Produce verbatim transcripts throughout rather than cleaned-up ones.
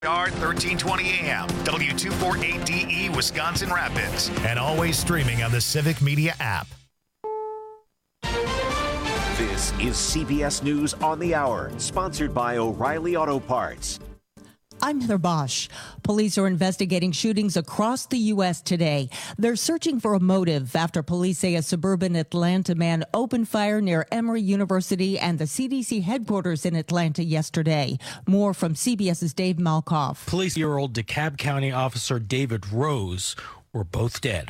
thirteen twenty A M, W two forty-eight D E, Wisconsin Rapids, and always streaming on the Civic Media app. This is C B S News on the Hour, sponsored by O'Reilly Auto Parts. I'm Heather Bosch. Police are investigating shootings across the U S today. They're searching for a motive after police say a suburban Atlanta man opened fire near Emory University and the C D C headquarters in Atlanta yesterday. More from CBS's Dave Malkoff. Police-year-old DeKalb County officer David Rose were both dead.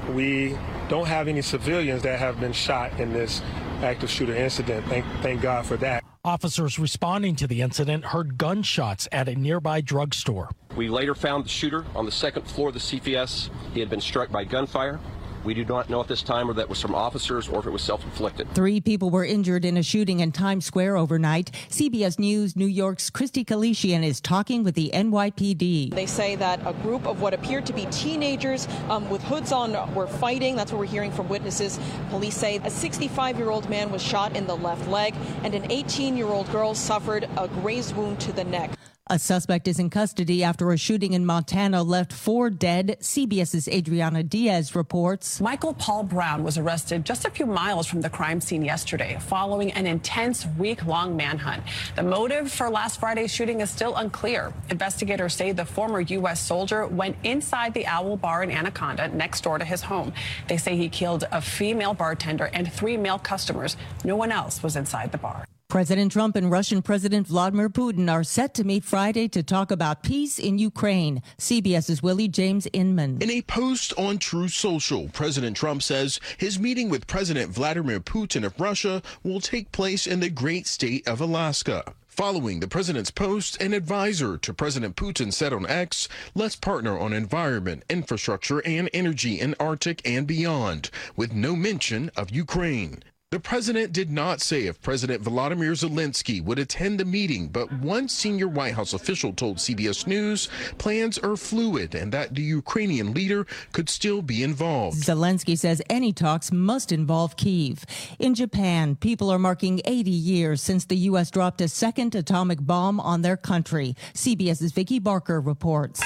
We don't have any civilians that have been shot in this active shooter incident. Thank, thank God for that. Officers responding to the incident heard gunshots at a nearby drugstore. We later found the shooter on the second floor of the C P S. He had been struck by gunfire. We do not know at this time whether that was from officers or if it was self-inflicted. Three people were injured in a shooting in Times Square overnight. C B S News New York's Christy Kalishian is talking with the N Y P D. They say that a group of what appeared to be teenagers um, with hoods on were fighting. That's what we're hearing from witnesses. Police say a sixty-five-year-old man was shot in the left leg and an eighteen-year-old girl suffered a grazed wound to the neck. A suspect is in custody after a shooting in Montana left four dead. CBS's Adriana Diaz reports. Michael Paul Brown was arrested just a few miles from the crime scene yesterday following an intense week-long manhunt. The motive for last Friday's shooting is still unclear. Investigators say the former U S soldier went inside the Owl Bar in Anaconda next door to his home. They say he killed a female bartender and three male customers. No one else was inside the bar. President Trump and Russian President Vladimir Putin are set to meet Friday to talk about peace in Ukraine. CBS's Willie James Inman. In a post on Truth Social, President Trump says his meeting with President Vladimir Putin of Russia will take place in the great state of Alaska. Following the president's post, an advisor to President Putin said on X, "Let's partner on environment, infrastructure, and energy in Arctic and beyond," with no mention of Ukraine. The president did not say if President Volodymyr Zelensky would attend the meeting, but one senior White House official told C B S News plans are fluid and that the Ukrainian leader could still be involved. Zelensky says any talks must involve Kyiv. In Japan, people are marking eighty years since the U S dropped a second atomic bomb on their country. CBS's Vicki Barker reports.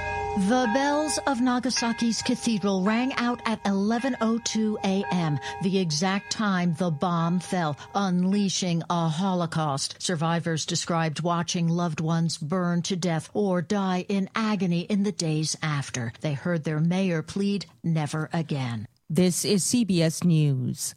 The bells of Nagasaki's cathedral rang out at eleven oh two a m, the exact time the bomb fell, unleashing a Holocaust. Survivors described watching loved ones burn to death or die in agony in the days after. They heard their mayor plead, never again. This is C B S News.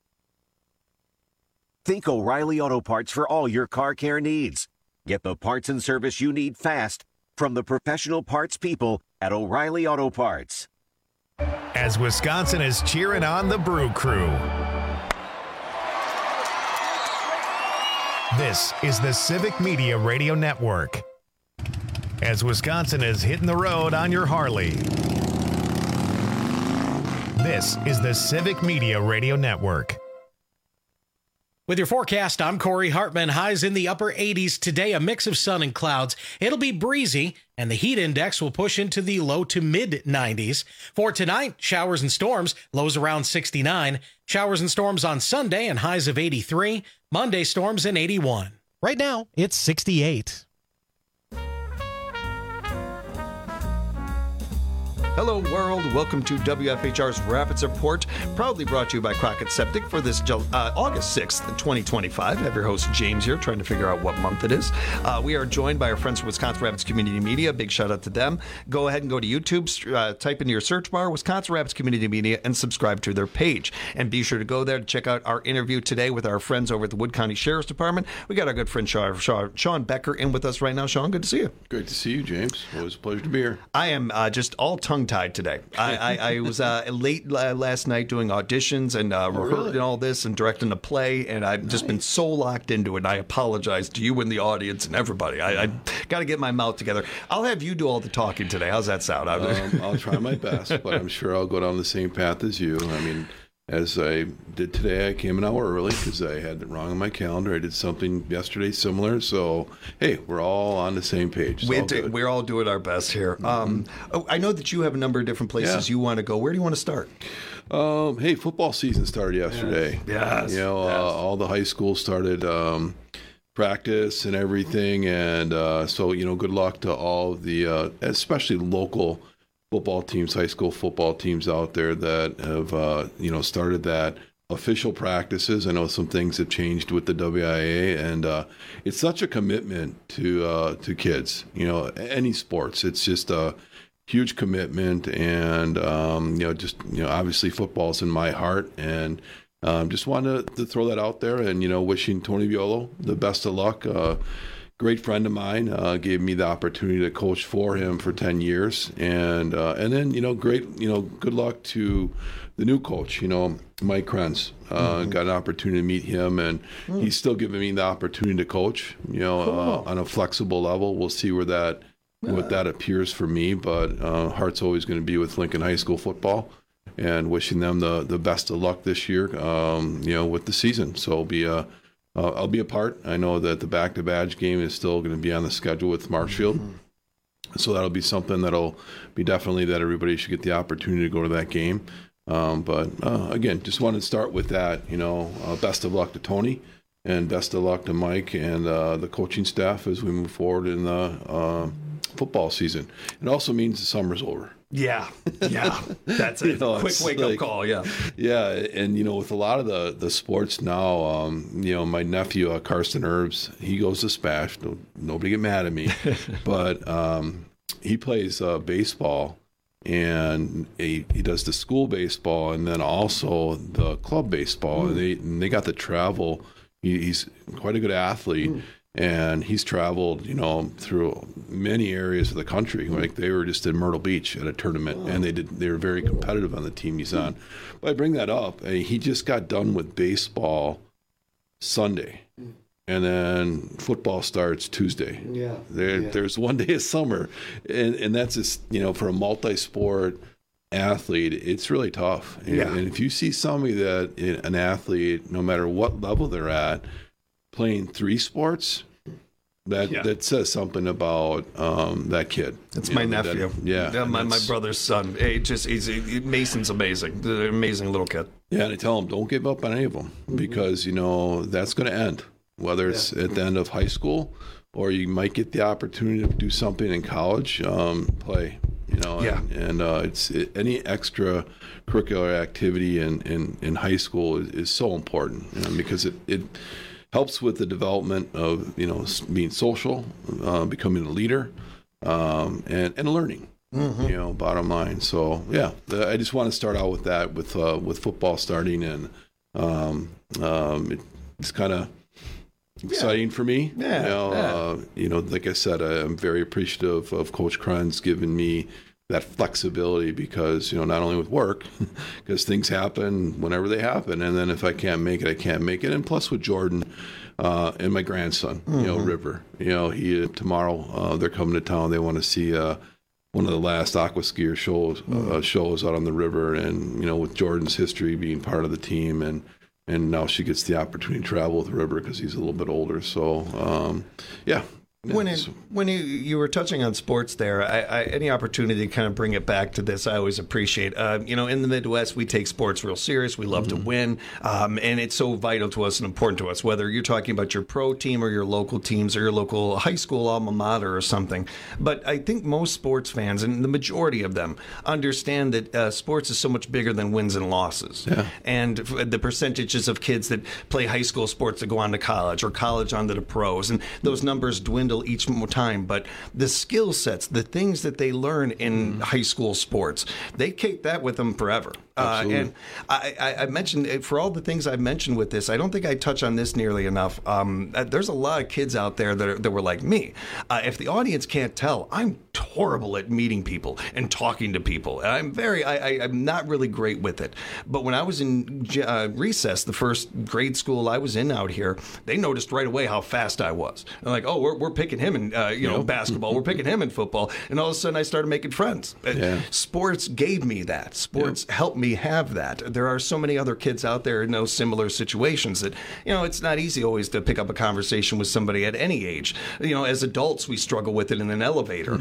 Think O'Reilly Auto Parts for all your car care needs. Get the parts and service you need fast from the professional parts people at O'Reilly Auto Parts. As Wisconsin is cheering on the Brew Crew. This is the Civic Media Radio Network. As Wisconsin is hitting the road on your Harley. This is the Civic Media Radio Network. With your forecast, I'm Corey Hartman. Highs in the upper eighties today, a mix of sun and clouds. It'll be breezy, and the heat index will push into the low to mid nineties. For tonight, showers and storms, lows around sixty-nine. Showers and storms on Sunday and highs of eighty-three. Monday, storms in eighty-one. Right now, it's sixty-eight. Hello, world. Welcome to W F H R's Rapids Report, proudly brought to you by Crockett Septic for this uh, August sixth, twenty twenty-five. I have your host, James, here, trying to figure out what month it is. Uh, we are joined by our friends from Wisconsin Rapids Community Media. Big shout out to them. Go ahead and go to YouTube, uh, type into your search bar, Wisconsin Rapids Community Media, and subscribe to their page. And be sure to go there to check out our interview today with our friends over at the Wood County Sheriff's Department. We got our good friend Sean, Sean Becker in with us right now. Sean, good to see you. Great to see you, James. Always a pleasure to be here. I am uh, just all tongue tied today. I, I, I was uh, late uh, last night doing auditions and uh, oh, really? and all this and directing a play, and I've nice. just been so locked into it. And I apologize to you and the audience and everybody. I, I got to get my mouth together. I'll have you do all the talking today. How's that sound? Um, I'll try my best, but I'm sure I'll go down the same path as you. I mean, as I did today, I came an hour early because I had it wrong on my calendar. I did something yesterday similar. So, hey, we're all on the same page. We do, we're all doing our best here. Mm-hmm. Um, oh, I know that you have a number of different places yeah. you want to go. Where do you want to start? Um, hey, football season started yesterday. Yes. You know, yes. Uh, all the high schools started um, practice and everything. And uh, so, you know, good luck to all of the, uh, especially local football teams, high school football teams out there that have, uh, you know, started that official practices. I know some things have changed with the W I A, and uh, it's such a commitment to uh, to kids. You know, any sports, it's just a huge commitment, and um, you know, just you know, obviously football's in my heart, and um, just wanted to, to throw that out there, and you know, wishing Tony Violo the best of luck. Uh, great friend of mine, uh, gave me the opportunity to coach for him for ten years, and uh, and then you know, great, you know, good luck to the new coach, you know, Mike Krenz. Uh, mm-hmm. Got an opportunity to meet him, and mm. he's still giving me the opportunity to coach, you know, cool. uh, on a flexible level. We'll see where that, yeah. what that appears for me, but uh, heart's always going to be with Lincoln High School football, and wishing them the, the best of luck this year, um, you know, with the season. So it'll be a, uh, I'll be a part. I know that the back-to-badge game is still going to be on the schedule with Marshfield. Mm-hmm. So that'll be something that'll be definitely that everybody should get the opportunity to go to that game. Um, but uh, again, just wanted to start with that. You know, uh, best of luck to Tony, and best of luck to Mike and uh, the coaching staff as we move forward in the uh, football season. It also means the summer's over. Yeah, yeah, that's a you know, quick wake like, up call. Yeah, yeah, and you know, with a lot of the the sports now, um, you know, my nephew uh, Carson Herbs, he goes to Spash. No, nobody get mad at me, but um, he plays uh, baseball. And he, he does the school baseball and then also the club baseball. Mm. And they and they got to travel. He, he's quite a good athlete, mm. and he's traveled, you know, through many areas of the country. Like they were just in Myrtle Beach at a tournament, oh. and they did they were very competitive on the team he's on. But I bring that up. He just got done with baseball Sunday. Mm. And then football starts Tuesday. Yeah, there, yeah. There's one day of summer, and and that's just, you know, for a multi-sport athlete, it's really tough. And, yeah. and if you see somebody that an athlete, no matter what level they're at, playing three sports, that yeah. that says something about um, that kid. That's my know, nephew. That, yeah, yeah my, my brother's son. He just he's he, Mason's amazing. An amazing little kid. Yeah, and I tell him, don't give up on any of them, because you know that's going to end. Whether it's yeah. at the end of high school, or you might get the opportunity to do something in college, um, play, you know, yeah. and, and uh, it's it, any extra curricular activity in, in, in high school is, is so important, you know, because it, it helps with the development of, you know, being social, uh, becoming a leader, um, and, and learning. Mm-hmm. You know, bottom line. So yeah, the, I just want to start out with that with uh, with football starting, and um, um, it, it's kind of exciting yeah. for me. Yeah, you know, yeah. Uh, you know, like I said, I, I'm very appreciative of Coach Krenz giving me that flexibility, because, you know, not only with work, because things happen whenever they happen. And then if I can't make it, I can't make it. And plus with Jordan uh, and my grandson, mm-hmm. you know, River, you know, he tomorrow uh, they're coming to town. They want to see uh, one of the last aqua skier shows, mm-hmm. uh, shows out on the river. And, you know, with Jordan's history being part of the team, and And now she gets the opportunity to travel with River because he's a little bit older. So, um, yeah. When it, when you, you were touching on sports there, I, I, any opportunity to kind of bring it back to this, I always appreciate. Uh, you know, in the Midwest, we take sports real serious. We love mm-hmm. to win, um, and it's so vital to us and important to us, whether you're talking about your pro team or your local teams or your local high school alma mater or something. But I think most sports fans, and the majority of them, understand that uh, sports is so much bigger than wins and losses. Yeah. And the percentages of kids that play high school sports that go on to college, or college on to the pros, and those numbers dwindle each more time, but the skill sets, the things that they learn in mm. high school sports, they take that with them forever. Uh, and I, I, I mentioned, for all the things I've mentioned with this, I don't think I touch on this nearly enough. Um, there's a lot of kids out there that, are, that were like me. Uh, if the audience can't tell, I'm horrible at meeting people and talking to people. I'm very, I, I, I'm not really great with it. But when I was in uh, recess, the first grade school I was in out here, they noticed right away how fast I was. They're like, oh, we're, we're picking him in uh, you know, yep. basketball. We're picking him in football. And all of a sudden I started making friends. Yeah. Sports gave me that. Sports yep. helped me have that. There are so many other kids out there in those similar situations that, you know, it's not easy always to pick up a conversation with somebody at any age. You know, as adults, we struggle with it in an elevator. Mm-hmm. But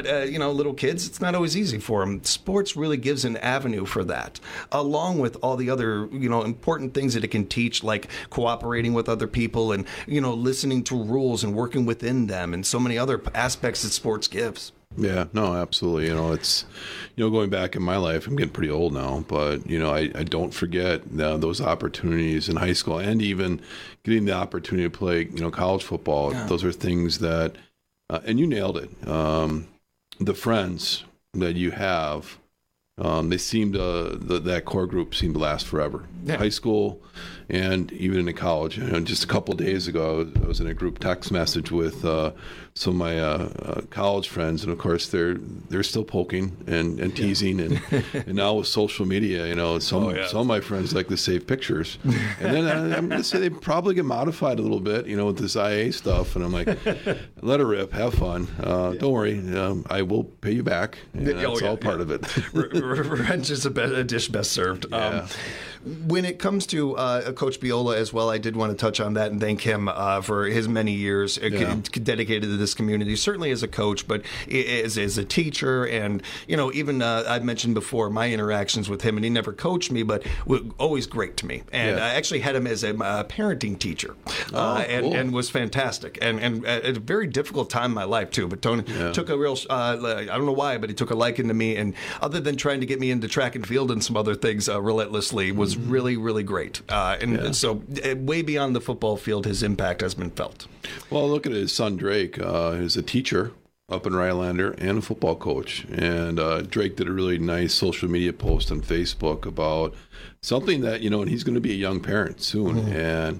But, uh, you know, little kids, it's not always easy for them. Sports really gives an avenue for that, along with all the other, you know, important things that it can teach, like cooperating with other people and, you know, listening to rules and working within them and so many other aspects that sports gives. Yeah, no, absolutely. You know, it's, you know, going back in my life, I'm getting pretty old now, but, you know, I, I don't forget uh, those opportunities in high school and even getting the opportunity to play, you know, college football. Yeah. Those are things that, uh, and you nailed it. Um, the friends that you have, um, they seem to, the, that core group seemed to last forever. Yeah. High school and even into college. You know, just a couple of days ago, I was, I was in a group text message with uh, some of my uh, uh, college friends, and of course they're they're still poking and, and teasing, yeah. and and now with social media, you know, some oh, yeah. some of my friends like to save pictures, and then I, I'm going to say they probably get modified a little bit, you know, with this I A stuff, and I'm like, let her rip, have fun, uh, yeah. don't worry, um, I will pay you back. And that's oh, yeah, all part yeah. of it. Revenge is a, be- a dish best served. Yeah. Um, when it comes to uh, Coach Biola as well, I did want to touch on that and thank him uh, for his many years yeah. c- dedicated to this community, certainly as a coach, but as, as a teacher. And, you know, even uh, I've mentioned before my interactions with him, and he never coached me, but was always great to me. And yeah. I actually had him as a uh, parenting teacher oh, uh, and, cool. and was fantastic. And, and at a very difficult time in my life, too. But Tony yeah. took a real, uh, I don't know why, but he took a liking to me. And other than trying to get me into track and field and some other things uh, relentlessly, was really, really great. Uh, and, yeah. and so uh, way beyond the football field, his impact has been felt. Well, look at his son, Drake. Uh, he's a teacher up in Rylander and a football coach. And uh, Drake did a really nice social media post on Facebook about something that, you know, and he's going to be a young parent soon. Mm-hmm. And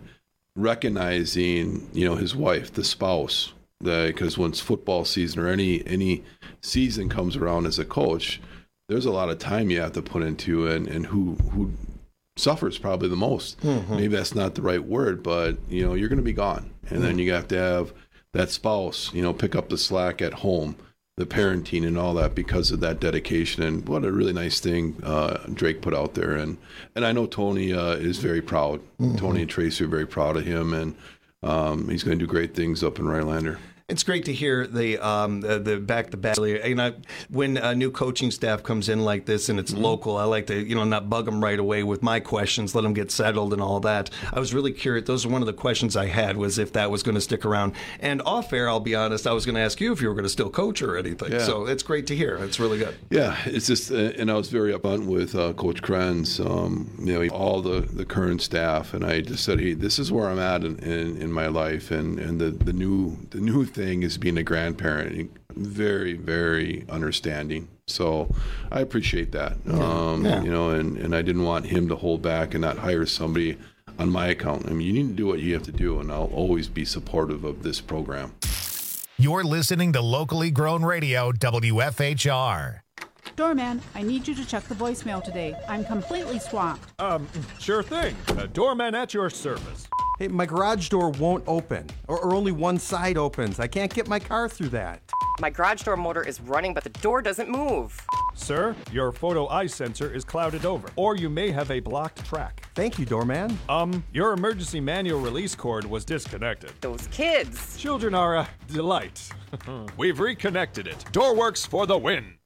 recognizing, you know, his wife, the spouse, because once football season or any any season comes around as a coach, there's a lot of time you have to put into it, and, and who who suffers probably the most. Mm-hmm. Maybe that's not the right word, but you know, you're going to be gone, and mm-hmm. then you have to have that spouse, you know, pick up the slack at home, the parenting and all that, because of that dedication. And what a really nice thing uh, Drake put out there. And and I know Tony uh, is very proud. Mm-hmm. Tony and Tracy are very proud of him, and um, he's going to do great things up in Rylander. It's great to hear the um, the, the back to back. You know, when a new coaching staff comes in like this and it's mm-hmm. local, I like to you know not bug them right away with my questions, let them get settled and all that. I was really curious. Those are one of the questions I had, was if that was going to stick around. And off air, I'll be honest, I was going to ask you if you were going to still coach or anything. Yeah. So it's great to hear. It's really good. Yeah, it's just, uh, and I was very upfront with uh, Coach Krenz, um, you know, all the, the current staff, and I just said, hey, this is where I'm at in, in, in my life, and, and the, the new the new thing is being a grandparent. Very, very understanding. So I appreciate that. Um, yeah. You know, and, and I didn't want him to hold back and not hire somebody on my account. I mean, you need to do what you have to do, and I'll always be supportive of this program. You're listening to Locally Grown Radio, W F H R. Doorman, I need you to check the voicemail today. I'm completely swamped. Um, sure thing. Uh, doorman at your service. Hey, my garage door won't open, or, or only one side opens. I can't get my car through that. My garage door motor is running, but the door doesn't move. Sir, your photo eye sensor is clouded over, or you may have a blocked track. Thank you, doorman. Um, your emergency manual release cord was disconnected. Those kids. Children are a delight. We've reconnected it. Door works for the win.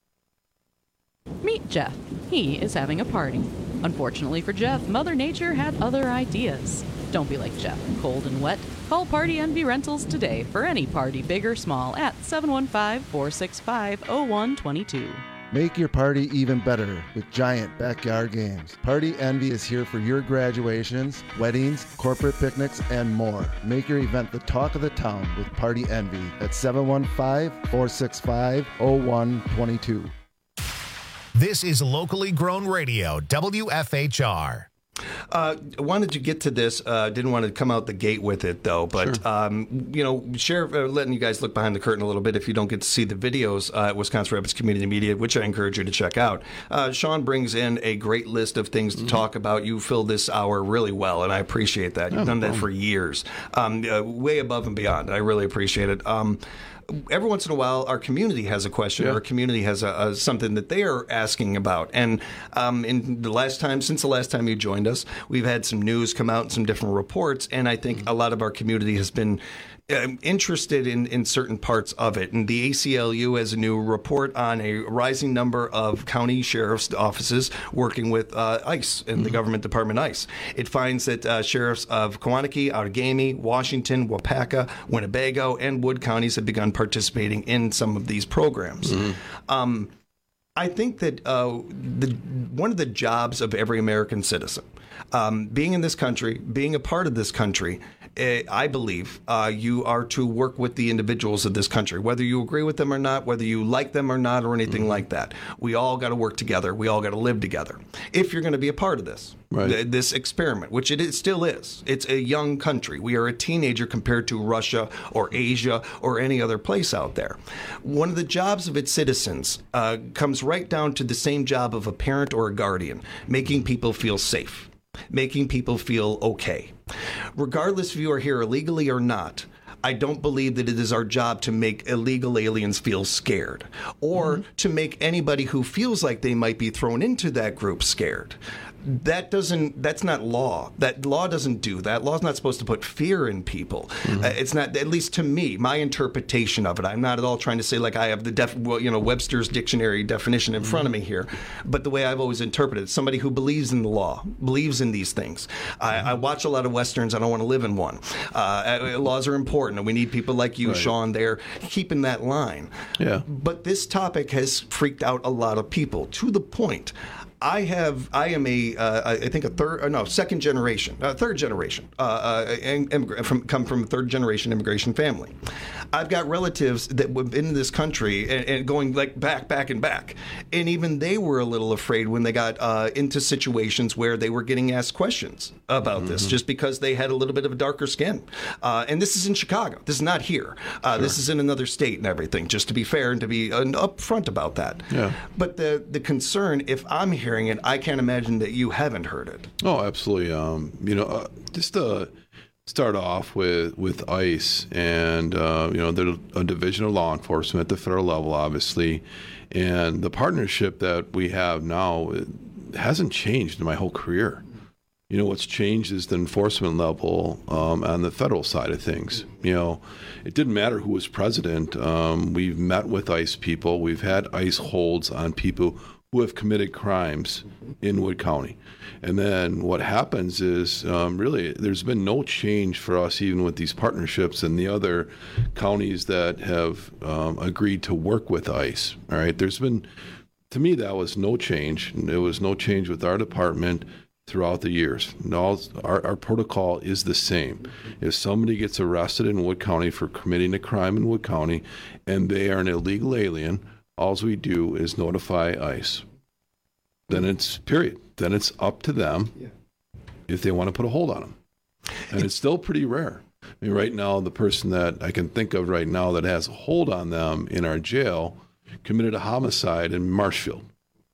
Meet Jeff. He is having a party. Unfortunately for Jeff, Mother Nature had other ideas. Don't be like Jeff, cold and wet. Call Party Envy Rentals today for any party, big or small, at seven one five, four six five, zero one two two. Make your party even better with giant backyard games. Party Envy is here for your graduations, weddings, corporate picnics, and more. Make your event the talk of the town with Party Envy at seven one five, four six five, zero one two two. This is Locally Grown Radio, W F H R. Uh, wanted to get to this. Uh, didn't want to come out the gate with it, though. But, sure. um, you know, share, uh, letting you guys look behind the curtain a little bit if you don't get to see the videos uh, at Wisconsin Rapids Community Media, which I encourage you to check out. Uh, Sean brings in a great list of things to mm-hmm. talk about. You fill this hour really well, and I appreciate that. You've oh, done that for years, um, uh, way above and beyond. I really appreciate it. Um, Every once in a while, our community has a question, yeah. or our community has a, a, something that they are asking about. And um, in the last time, since the last time you joined us, we've had some news come out and some different reports. And I think mm-hmm. a lot of our community has been I'm interested in, in certain parts of it. And the A C L U has a new report on a rising number of county sheriff's offices working with uh, ICE and mm-hmm. the government department ICE. It finds that uh, sheriffs of Kewaunee, Outagamie, Washington, Waupaca, Winnebago, and Wood counties have begun participating in some of these programs. Mm-hmm. Um, I think that uh, the, one of the jobs of every American citizen, um, being in this country, being a part of this country, uh, I believe uh, you are to work with the individuals of this country, whether you agree with them or not, whether you like them or not, or anything mm-hmm. like that. We all got to work together. We all got to live together if you're going to be a part of this. Right. Th- this experiment, which it is, still is. It's a young country. We are a teenager compared to Russia or Asia or any other place out there. One of the jobs of its citizens uh, comes right down to the same job of a parent or a guardian, making people feel safe, making people feel okay. Regardless if you are here illegally or not, I don't believe that it is our job to make illegal aliens feel scared or mm-hmm. to make anybody who feels like they might be thrown into that group scared. That doesn't, that's not law. That law doesn't do that. Law's not supposed to put fear in people. Mm-hmm. Uh, it's not, at least to me, my interpretation of it. I'm not at all trying to say like I have the, def, well, you know, Webster's dictionary definition in mm-hmm. front of me here. But the way I've always interpreted it, somebody who believes in the law, believes in these things. Mm-hmm. I, I watch a lot of Westerns. I don't want to live in one. Uh, laws are important, and we need people like you, right. Sean, there, keeping that line. Yeah. But this topic has freaked out a lot of people to the point I have, I am a, uh, I think a third, or no, second generation, uh, third generation, uh, uh, immig- from, come from a third generation immigration family. I've got relatives that have been in this country and, and going like back, back and back. And even they were a little afraid when they got uh, into situations where they were getting asked questions about mm-hmm. this just because they had a little bit of a darker skin. Uh, and this is in Chicago. This is not here. Uh, sure. This is in another state and everything, just to be fair and to be uh, upfront about that. Yeah. But the, the concern, if I'm here, it, I can't imagine that you haven't heard it. Oh, absolutely. Um, you know, uh, just to start off with, with ICE, and, uh, you know, they're a division of law enforcement at the federal level, obviously. And the partnership that we have now hasn't changed in my whole career. You know, what's changed is the enforcement level um, on the federal side of things. You know, it didn't matter who was president. Um, we've met with ICE people. We've had ICE holds on people who have committed crimes in Wood County. And then what happens is um, really there's been no change for us even with these partnerships and the other counties that have um, agreed to work with ICE. All right, there's been, to me, that was no change. There was no change with our department throughout the years. No, our, our protocol is the same. If somebody gets arrested in Wood County for committing a crime in Wood County and they are an illegal alien, all we do is notify ICE. Then it's, period. Then it's up to them yeah. if they want to put a hold on them. And it's still pretty rare. I mean, right now, the person that I can think of right now that has a hold on them in our jail committed a homicide in Marshfield.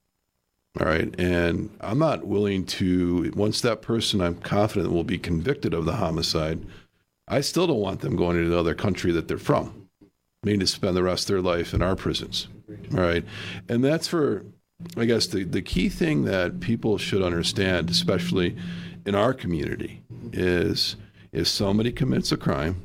All right. And I'm not willing to, once that person I'm confident will be convicted of the homicide, I still don't want them going to the other country that they're from. They need to spend the rest of their life in our prisons. All right. And that's for, I guess, the, the key thing that people should understand, especially in our community, is if somebody commits a crime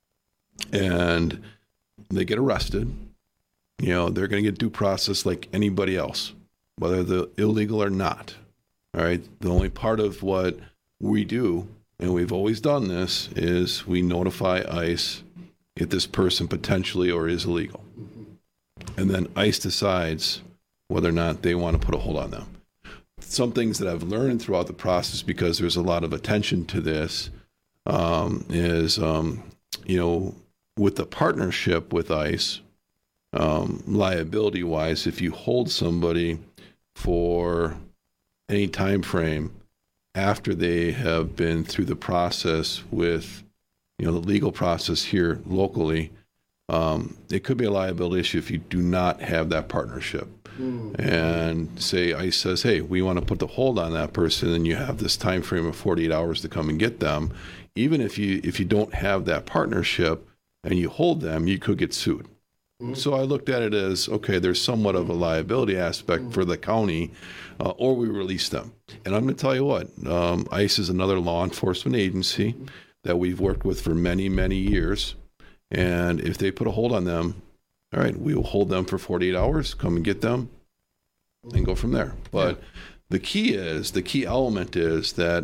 and they get arrested, you know, they're going to get due process like anybody else, whether they're illegal or not. All right. The only part of what we do, and we've always done this, is we notify ICE if this person potentially or is illegal. And then ICE decides whether or not they want to put a hold on them. Some things that I've learned throughout the process, because there's a lot of attention to this, um, is, um, you know, with the partnership with ICE, um, liability-wise, if you hold somebody for any time frame after they have been through the process with, you know, the legal process here locally, um, it could be a liability issue if you do not have that partnership. Mm. And say ICE says, hey, we want to put the hold on that person, and you have this time frame of forty-eight hours to come and get them. Even if you if you don't have that partnership and you hold them, you could get sued. Mm. So I looked at it as, okay, there's somewhat of a liability aspect mm. for the county, uh, or we release them. And I'm going to tell you what, um, ICE is another law enforcement agency that we've worked with for many, many years. And if they put a hold on them, all right, we will hold them for forty-eight hours, come and get them, and go from there. But yeah. the key is, the key element is that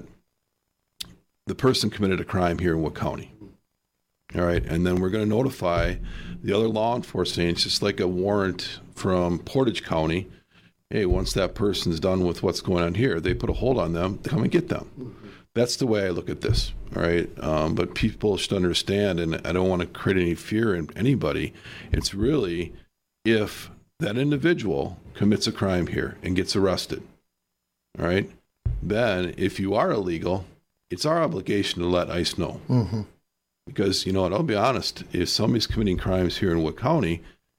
the person committed a crime here in Wood County. All right, and then we're going to notify the other law enforcement. It's just like a warrant from Portage County. Hey, once that person's done with what's going on here, they put a hold on them, they come and get them. Mm-hmm. That's the way I look at this, all right? Um, but people should understand, and I don't want to create any fear in anybody. It's really if that individual commits a crime here and gets arrested, all right, then if you are illegal, it's our obligation to let ICE know. Mm-hmm. Because, you know what, I'll be honest, if somebody's committing crimes here in Wood County,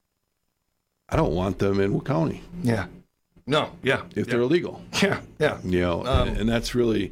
I don't want them in Wood County. Yeah. No, yeah. If yeah. they're illegal. Yeah, yeah. You know, um, and, and that's really...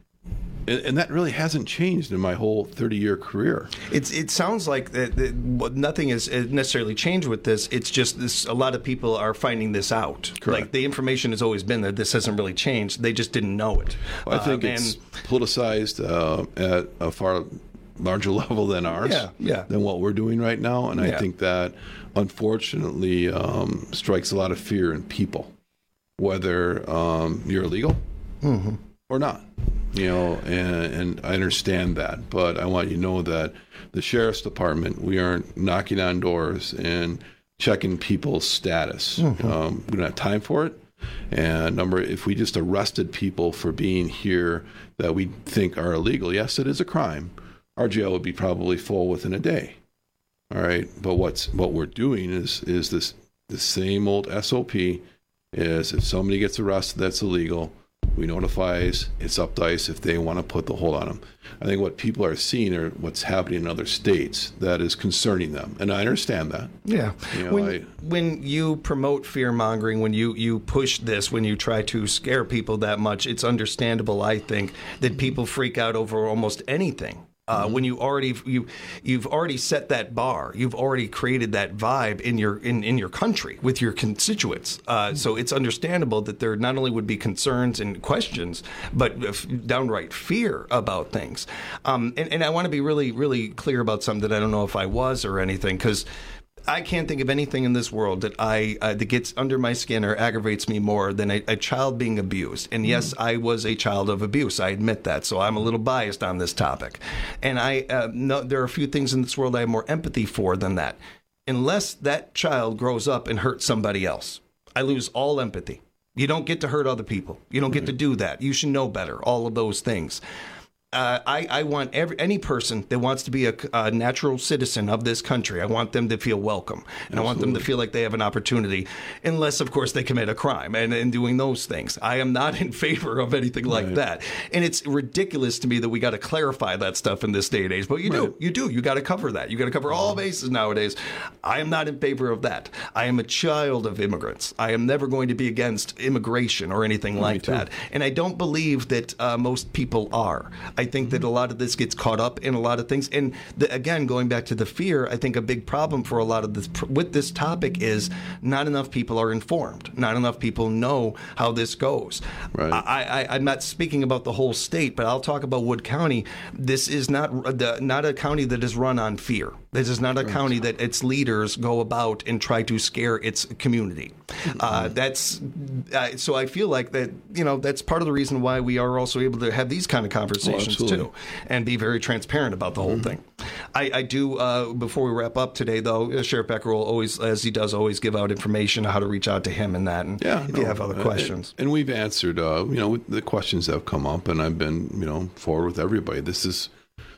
And that really hasn't changed in my whole thirty-year career. It's it sounds like that, that nothing has necessarily changed with this. It's just this. A lot of people are finding this out. Correct. Like the information has always been there. This hasn't really changed. They just didn't know it. Well, I think um, it's and, politicized uh, at a far larger level than ours. Yeah, yeah. Than what we're doing right now, and yeah. I think that unfortunately um, strikes a lot of fear in people, whether um, you're illegal mm-hmm. or not. You know, and, and I understand that, but I want you to know that the sheriff's department, we aren't knocking on doors and checking people's status. Mm-hmm. Um, we don't have time for it. And number, if we just arrested people for being here that we think are illegal, yes, it is a crime. Our jail would be probably full within a day. All right, but what's what we're doing is is this the same old S O P is if somebody gets arrested that's illegal. We notify ICE, it's up to ICE if they want to put the hold on them. I think what people are seeing are what's happening in other states that is concerning them. And I understand that. Yeah. You know, when, I, when you promote fear-mongering, when you, you push this, when you try to scare people that much, it's understandable, I think, that people freak out over almost anything. Uh, mm-hmm. When you already you you've already set that bar, you've already created that vibe in your in, in your country with your constituents. Uh, mm-hmm. So it's understandable that there not only would be concerns and questions, but downright fear about things. Um, and, and I want to be really really clear about something that I don't know if I was or anything, because I can't think of anything in this world that I uh, that gets under my skin or aggravates me more than a, a child being abused. And yes, I was a child of abuse. I admit that. So I'm a little biased on this topic. And I uh, know there are a few things in this world I have more empathy for than that. Unless that child grows up and hurts somebody else, I lose all empathy. You don't get to hurt other people. You don't get to do that. You should know better. All of those things. Uh, I, I want every any person that wants to be a, a natural citizen of this country, I want them to feel welcome. And Absolutely. I want them to feel like they have an opportunity, unless, of course, they commit a crime and, and doing those things. I am not in favor of anything like right. that. And it's ridiculous to me that we got to clarify that stuff in this day and age. But you right. do. You do. You got to cover that. You got to cover all bases nowadays. I am not in favor of that. I am a child of immigrants. I am never going to be against immigration or anything oh, like that. And I don't believe that uh, most people are. I think that a lot of this gets caught up in a lot of things. And the, again, going back to the fear, I think a big problem for a lot of this with this topic is not enough people are informed. Not enough people know how this goes. Right. I, I, I'm not speaking about the whole state, but I'll talk about Wood County. This is not the, not a county that is run on fear. This is not a right. county that its leaders go about and try to scare its community. Mm-hmm. Uh, that's uh, so I feel like that, you know, that's part of the reason why we are also able to have these kind of conversations. Oh, too, and be very transparent about the whole mm-hmm. thing. I, I do, uh, before we wrap up today, though, Sheriff Becker will always, as he does, always give out information on how to reach out to him and that, and yeah, if no, you have other questions. And, and we've answered, uh, you know, the questions that have come up, and I've been, you know, forward with everybody. This is,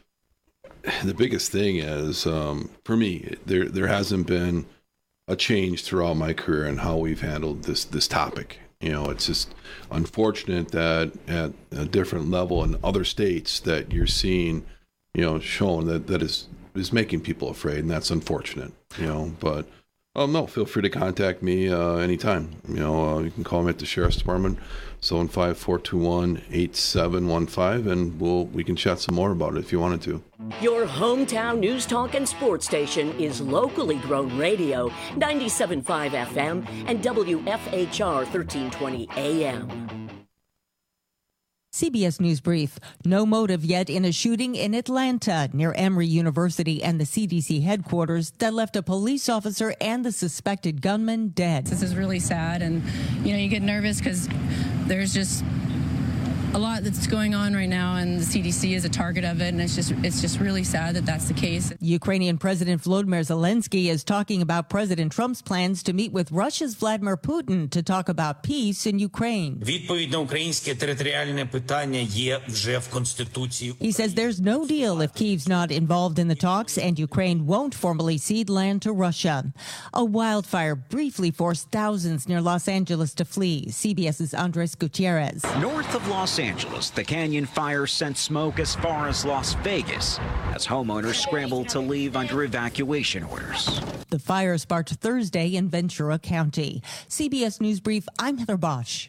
the biggest thing is, um, for me, there there hasn't been a change throughout my career in how we've handled this this topic. You know, it's just unfortunate that at a different level in other states that you're seeing, you know, shown that that is is making people afraid, and that's unfortunate. You know, but oh no, feel free to contact me uh, anytime. You know, uh, you can call me at the Sheriff's Department, seven five, four two one, eight seven one five, and we'll we can chat some more about it if you wanted to. Your hometown news talk and sports station is locally grown radio, ninety-seven point five F M and W F H R thirteen twenty A M. C B S News Brief. No motive yet in a shooting in Atlanta near Emory University and the C D C headquarters that left a police officer and the suspected gunman dead. This is really sad, and you know, you get nervous because there's just a lot that's going on right now, and the C D C is a target of it, and it's just it's just really sad that that's the case. Ukrainian President Volodymyr Zelensky is talking about President Trump's plans to meet with Russia's Vladimir Putin to talk about peace in Ukraine. Відповідь на українське територіальне питання є вже в Конституції. He says there's no deal if Kyiv's not involved in the talks and Ukraine won't formally cede land to Russia. A wildfire briefly forced thousands near Los Angeles to flee. CBS's Andres Gutierrez. North of Los Angeles, the Canyon Fire sent smoke as far as Las Vegas as homeowners scrambled to leave under evacuation orders. The fire sparked Thursday in Ventura County. C B S News Brief, I'm Heather Bosch.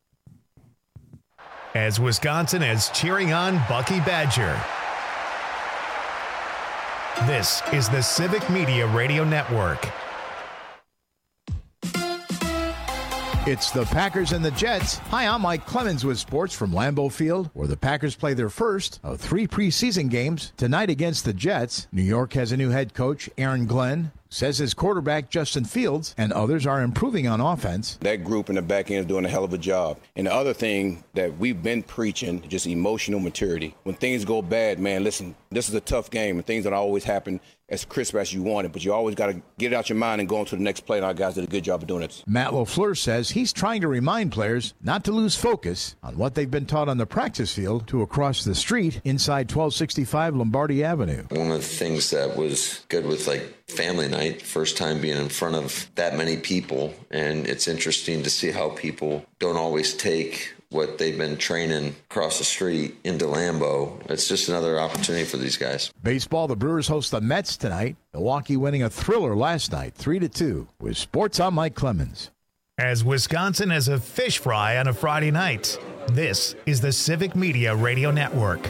As Wisconsin is cheering on Bucky Badger. This is the Civic Media Radio Network. It's the Packers and the Jets. Hi, I'm Mike Clemens with sports from Lambeau Field, where the Packers play their first of three preseason games tonight against the Jets. New York has a new head coach, Aaron Glenn. Says his quarterback, Justin Fields, and others are improving on offense. That group in the back end is doing a hell of a job. And the other thing that we've been preaching, just emotional maturity. When things go bad, man, listen, this is a tough game, and things don't always happen as crisp as you want it, but you always got to get it out your mind and go on to the next play, and our guys did a good job of doing it. Matt LaFleur says he's trying to remind players not to lose focus on what they've been taught on the practice field to across the street inside twelve sixty-five Lombardi Avenue. One of the things that was good with, like, family night, first time being in front of that many people, and it's interesting to see how people don't always take what they've been training across the street into Lambeau. It's just another opportunity for these guys. Baseball, the Brewers host the Mets tonight. Milwaukee winning a thriller last night, three to two. With sports, I'm Mike Clemens. As Wisconsin has a fish fry on a Friday night, this is the Civic Media Radio Network.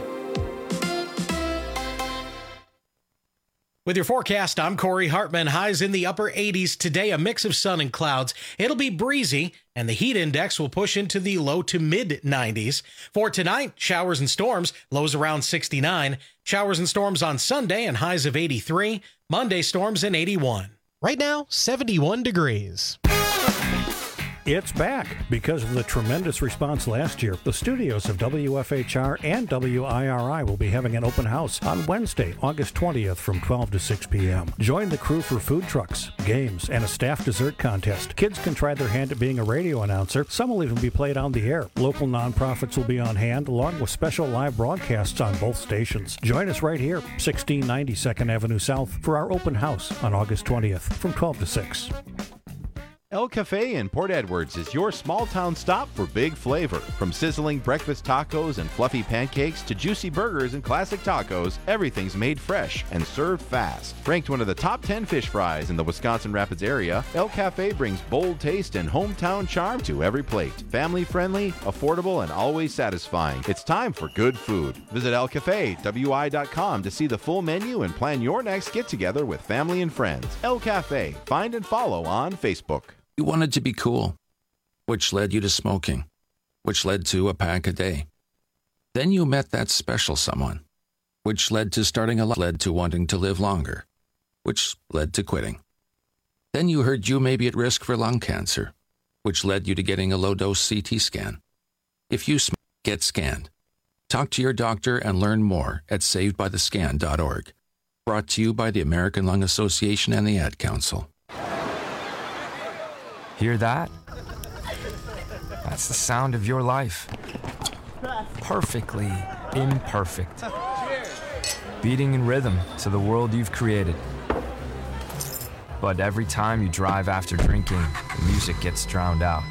With your forecast, I'm Corey Hartman. Highs in the upper eighties today, a mix of sun and clouds. It'll be breezy, and the heat index will push into the low to mid nineties. For tonight, showers and storms, lows around sixty-nine. Showers and storms on Sunday and highs of eighty-three. Monday, storms in eighty-one. Right now, seventy-one degrees. It's back. Because of the tremendous response last year, the studios of W F H R and W I R I will be having an open house on Wednesday, August twentieth from twelve to six p.m. Join the crew for food trucks, games, and a staff dessert contest. Kids can try their hand at being a radio announcer. Some will even be played on the air. Local nonprofits will be on hand, along with special live broadcasts on both stations. Join us right here, sixteen ninety second Avenue South, for our open house on August twentieth from twelve to six. El Cafe in Port Edwards is your small-town stop for big flavor. From sizzling breakfast tacos and fluffy pancakes to juicy burgers and classic tacos, everything's made fresh and served fast. Ranked one of the top ten fish fries in the Wisconsin Rapids area, El Cafe brings bold taste and hometown charm to every plate. Family-friendly, affordable, and always satisfying. It's time for good food. Visit El Cafe, W I dot com to see the full menu and plan your next get-together with family and friends. El Cafe. Find and follow on Facebook. You wanted to be cool, which led you to smoking, which led to a pack a day. Then you met that special someone, which led to starting a life, led to wanting to live longer, which led to quitting. Then you heard you may be at risk for lung cancer, which led you to getting a low-dose C T scan. If you smoke, get scanned. Talk to your doctor and learn more at saved by the scan dot org. Brought to you by the American Lung Association and the Ad Council. Hear that? That's the sound of your life. Perfectly imperfect. Beating in rhythm to the world you've created. But every time you drive after drinking, the music gets drowned out.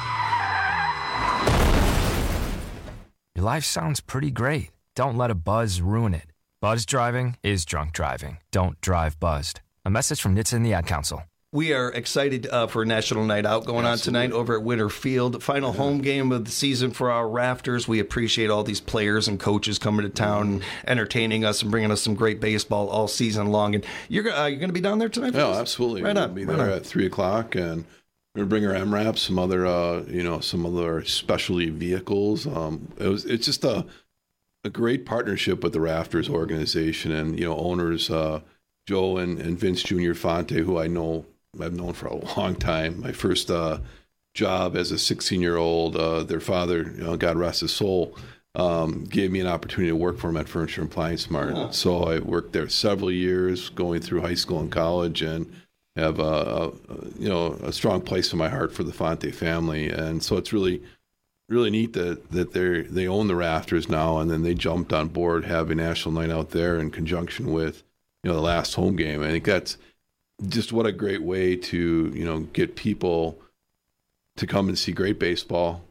Your life sounds pretty great. Don't let a buzz ruin it. Buzz driving is drunk driving. Don't drive buzzed. A message from N H T S A and the Ad Council. We are excited uh, for National Night Out going Absolutely. on tonight over at Winter Field. Final yeah. home game of the season for our Rafters. We appreciate all these players and coaches coming to town and entertaining us and bringing us some great baseball all season long. And you're uh, you're going to be down there tonight? Oh, absolutely. Right we'll on. be right there on. at three o'clock, and We're gonna bring our M RAPs, some other, uh, you know, some other specialty vehicles. Um, it was, it's just a, a great partnership with the Rafters organization and, you know, owners, uh, Joe and, and Vince Junior Fonte, who I know, I've known for a long time. My first uh, job as a sixteen-year-old, uh, their father, you know, God rest his soul, um, gave me an opportunity to work for him at Furniture and Appliance Mart. Oh. So I worked there several years, going through high school and college, and have a, a you know a strong place in my heart for the Fonte family. And so it's really really neat that that they they own the Rafters now, and then they jumped on board having National Night Out there in conjunction with you know the last home game. I think that's just what a great way to you know get people to come and see great baseball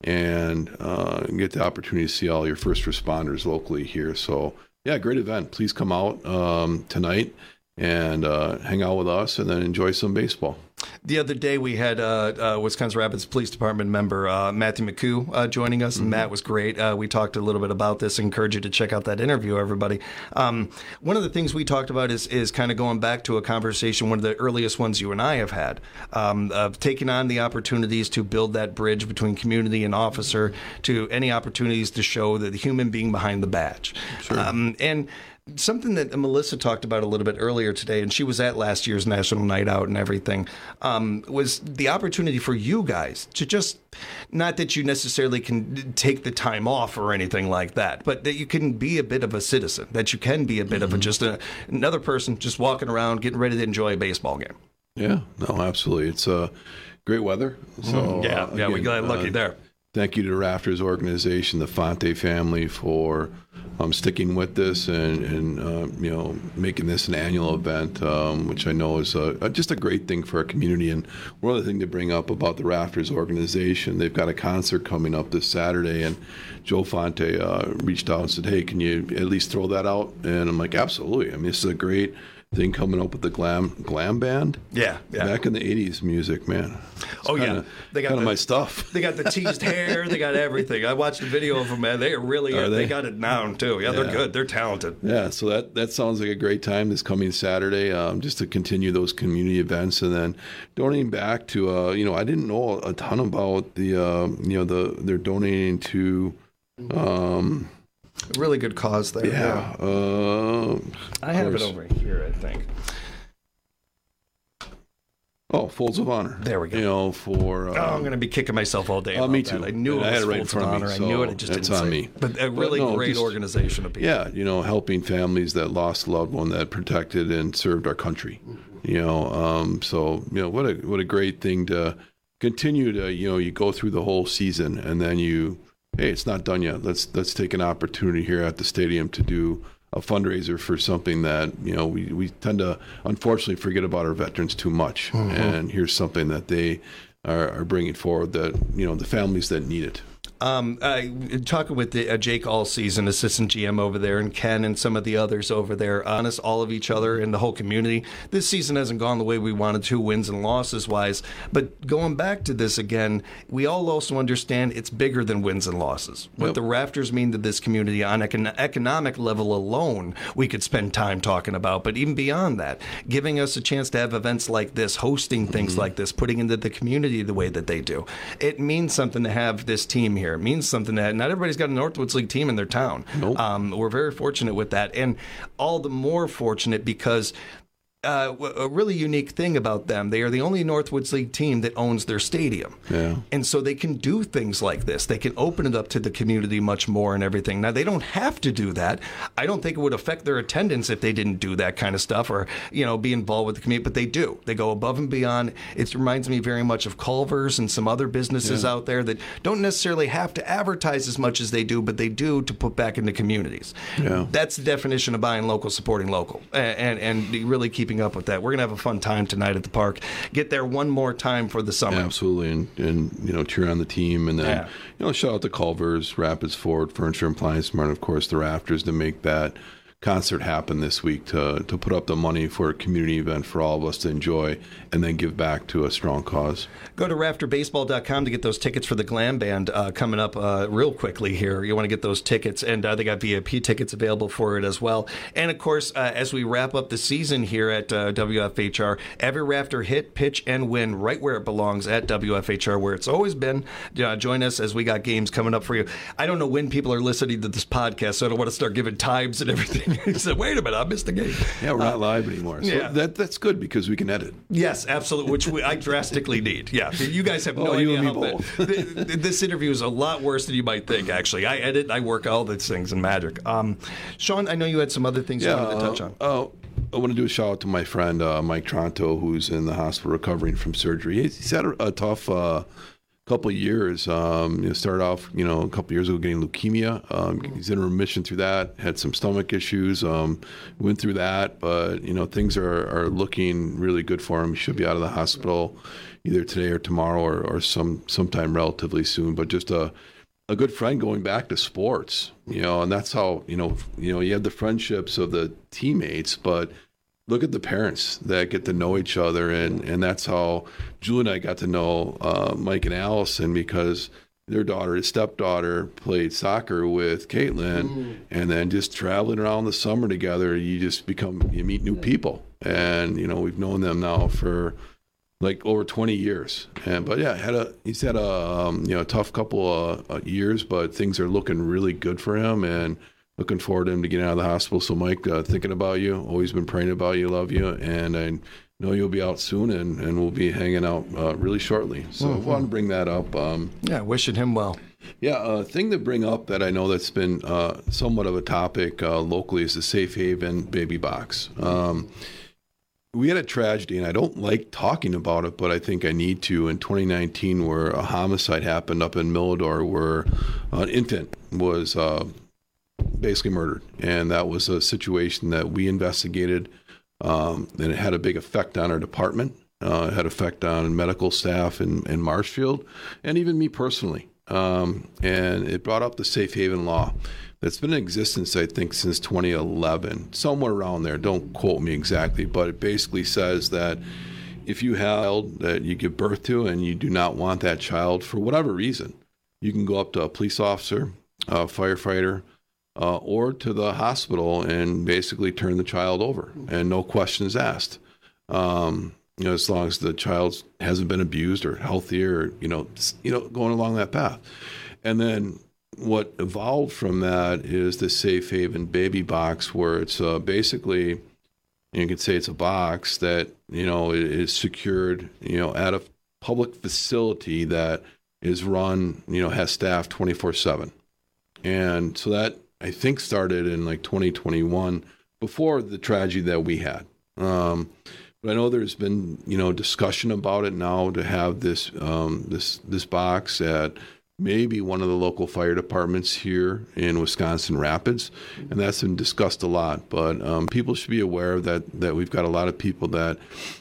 and uh, get the opportunity to see all your first responders locally here. So yeah, great event. Please come out um, tonight and uh, hang out with us, and then enjoy some baseball. The other day we had uh, uh, Wisconsin Rapids Police Department member uh, Matthew McHugh uh, joining us, and mm-hmm. Matt was great. Uh, we talked a little bit about this. I encourage you to check out that interview, everybody. Um, one of the things we talked about is is kind of going back to a conversation, one of the earliest ones you and I have had, um, of taking on the opportunities to build that bridge between community and officer, to any opportunities to show the human being behind the badge. Sure. Um, and something that Melissa talked about a little bit earlier today, and she was at last year's National Night Out and everything, um, was the opportunity for you guys to just, not that you necessarily can take the time off or anything like that, but that you can be a bit of a citizen, that you can be a bit mm-hmm. of a, just a, another person just walking around, getting ready to enjoy a baseball game. Yeah, no, absolutely. It's uh, great weather. So mm-hmm. yeah, uh, yeah, again, we got lucky uh, there. Thank you to the Rafters organization, the Fonte family, for um, sticking with this and, and uh, you know, making this an annual event, um, which I know is a, a, just a great thing for our community. And one other thing to bring up about the Rafters organization, they've got a concert coming up this Saturday, and Joe Fonte uh, reached out and said, hey, can you at least throw that out? And I'm like, absolutely. I mean, this is a great thing coming up with the glam glam band. Yeah, yeah. Back in the eighties music, man. It's oh kinda, yeah, they got kind of my stuff. They got the teased hair. They got everything. I watched a video of them, man. They are really are they? they got it down too. Yeah, yeah, they're good. They're talented. Yeah, so that that sounds like a great time this coming Saturday, um, just to continue those community events, and then donating back to uh, you know I didn't know a ton about the uh, you know the they're donating to. Um, A really good cause there. Yeah. yeah. Uh, I have it over here, I think. Oh, Folds of Honor. There we go. You know, for... Um, oh, I'm going to be kicking myself all day uh, me too. That. I knew and it was I had it right Folds of Honor. Me, so I knew it. It just didn't on say. Me. But a really but no, great just, organization of people. Yeah, you know, helping families that lost a loved one that protected and served our country. You know, um, so, you know, what a what a great thing to continue to, you know, you go through the whole season and then you... Hey, it's not done yet. Let's let's take an opportunity here at the stadium to do a fundraiser for something that, you know, we, we tend to unfortunately forget about our veterans too much. Mm-hmm. And here's something that they are, are bringing forward that, you know, the families that need it. Um, I, talking with the, uh, Jake all season, assistant G M over there, and Ken and some of the others over there, honest, all of each other and the whole community. This season hasn't gone the way we wanted to, wins and losses wise. But going back to this again, we all also understand it's bigger than wins and losses. What yep. the Rafters mean to this community on an economic level alone, we could spend time talking about. But even beyond that, giving us a chance to have events like this, hosting things mm-hmm. like this, putting into the community the way that they do, it means something to have this team here. It means something that not everybody's got a Northwoods League team in their town. Nope. Um, we're very fortunate with that, and all the more fortunate because uh, a really unique thing about them, they are the only Northwoods League team that owns their stadium. Yeah. And so they can do things like this. They can open it up to the community much more and everything. Now, they don't have to do that. I don't think it would affect their attendance if they didn't do that kind of stuff or, you know, be involved with the community, but they do. They go above and beyond. It reminds me very much of Culver's and some other businesses yeah. out there that don't necessarily have to advertise as much as they do, but they do to put back into communities. Yeah. That's the definition of buying local, supporting local, and, and, and really keeping up with that. We're gonna have a fun time tonight at the park. Get there one more time for the summer. Yeah, absolutely, and and you know, cheer on the team, and then yeah. you know, shout out to Culver's, Rapids Ford, Furniture and Appliance Mart, of course, the Rafters to make that concert happen this week to to put up the money for a community event for all of us to enjoy and then give back to a strong cause. Go to rafter baseball dot com to get those tickets for the Glam Band uh, coming up uh, real quickly here. You want to get those tickets, and uh, they got V I P tickets available for it as well. And, of course, uh, as we wrap up the season here at uh, W F H R, every Rafter hit, pitch, and win right where it belongs at W F H R, where it's always been. Uh, join us as we got games coming up for you. I don't know when people are listening to this podcast, so I don't want to start giving times and everything. He said, wait a minute, I missed the game. Yeah, we're not uh, live anymore. So yeah. that that's good because we can edit. Yes, absolutely, which we, I drastically need. Yeah, you guys have no oh, idea you and how me both. bad. This interview is a lot worse than you might think, actually. I edit, I work all these things in magic. Um, Sean, I know you had some other things yeah, you wanted to touch on. Uh, I want to do a shout out to my friend uh, Mike Tronto, who's in the hospital recovering from surgery. He's, he's had a, a tough uh, couple of years. Um, you know, started off, you know, a couple of years ago getting leukemia. Um, he's in remission through that. Had some stomach issues. Um, went through that, but you know, things are, are looking really good for him. He should be out of the hospital either today or tomorrow, or, or some sometime relatively soon. But just a a good friend going back to sports, you know, and that's how, you know, you know, you have the friendships of the teammates, but look at the parents that get to know each other. And, and that's how Julie and I got to know uh, Mike and Allison, because their daughter, his stepdaughter, played soccer with Caitlin. Mm. And then just traveling around the summer together, you just become, you meet new people. And, you know, we've known them now for like over twenty years. And but yeah, had a he's had a um, you know tough couple of uh, years, but things are looking really good for him, and looking forward to him to getting out of the hospital. So Mike, uh, thinking about you, always been praying about you, love you, and I know you'll be out soon, and, and we'll be hanging out uh, really shortly. So mm-hmm. I want to bring that up. Um, yeah, wishing him well. Yeah, a uh, thing to bring up that I know that's been uh, somewhat of a topic uh, locally is the Safe Haven baby box. Um, We had a tragedy, and I don't like talking about it, but I think I need to, in twenty nineteen, where a homicide happened up in Milladore, where an infant was uh, basically murdered. And that was a situation that we investigated, um, and it had a big effect on our department. Uh, it had effect on medical staff in, in Marshfield, and even me personally. Um, and it brought up the Safe Haven law that's been in existence, I think, since twenty eleven, somewhere around there. Don't quote me exactly, but it basically says that if you have a child that you give birth to and you do not want that child for whatever reason, you can go up to a police officer, a firefighter, uh, or to the hospital and basically turn the child over, and no questions asked. Um, you know, as long as the child hasn't been abused or healthy, or you know, you know, going along that path. And then what evolved from that is the Safe Haven baby box, where it's uh, basically, you could say it's a box that, you know, is secured, you know, at a public facility that is run, you know, has staff twenty-four seven. And so that, I think, started in like twenty twenty-one, before the tragedy that we had. Um, but I know there's been, you know, discussion about it now to have this um, this this box at maybe one of the local fire departments here in Wisconsin Rapids, and that's been discussed a lot. But um, people should be aware that that we've got a lot of people that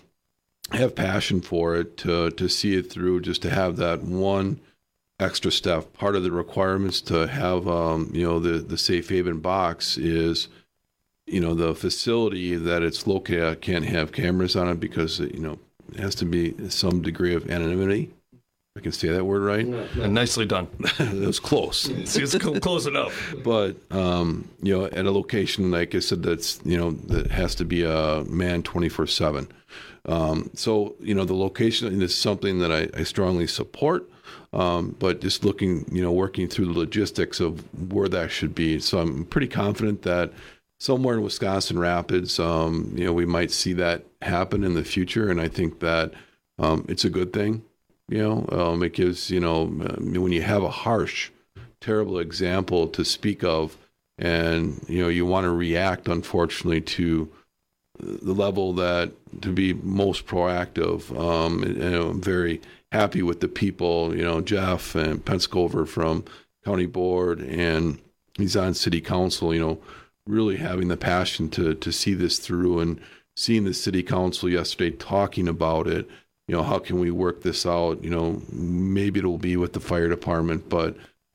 have passion for it, to to see it through, just to have that one extra step. Part of the requirements to have um, you know the the Safe Haven box is, you know, the facility that it's located at can't have cameras on it, because you know it has to be some degree of anonymity. I can say that word right. Yeah, nicely done. It was close. It's, it's close enough. But um, you know, at a location, like I said, that's, you know, that has to be a man twenty-four seven. Um, so you know, the location is something that I, I strongly support. Um, but just looking, you know, working through the logistics of where that should be. So I'm pretty confident that somewhere in Wisconsin Rapids, um, you know, we might see that happen in the future, and I think that um, it's a good thing. You know, um, it gives, you know, when you have a harsh, terrible example to speak of, and, you know, you want to react, unfortunately, to the level that to be most proactive. Um, and, and I'm very happy with the people, you know, Jeff and Penskover from County Board, and he's on City Council, you know, really having the passion to to see this through, and seeing the City Council yesterday talking about it. You know, how can we work this out? You know, maybe it'll be with the fire department, but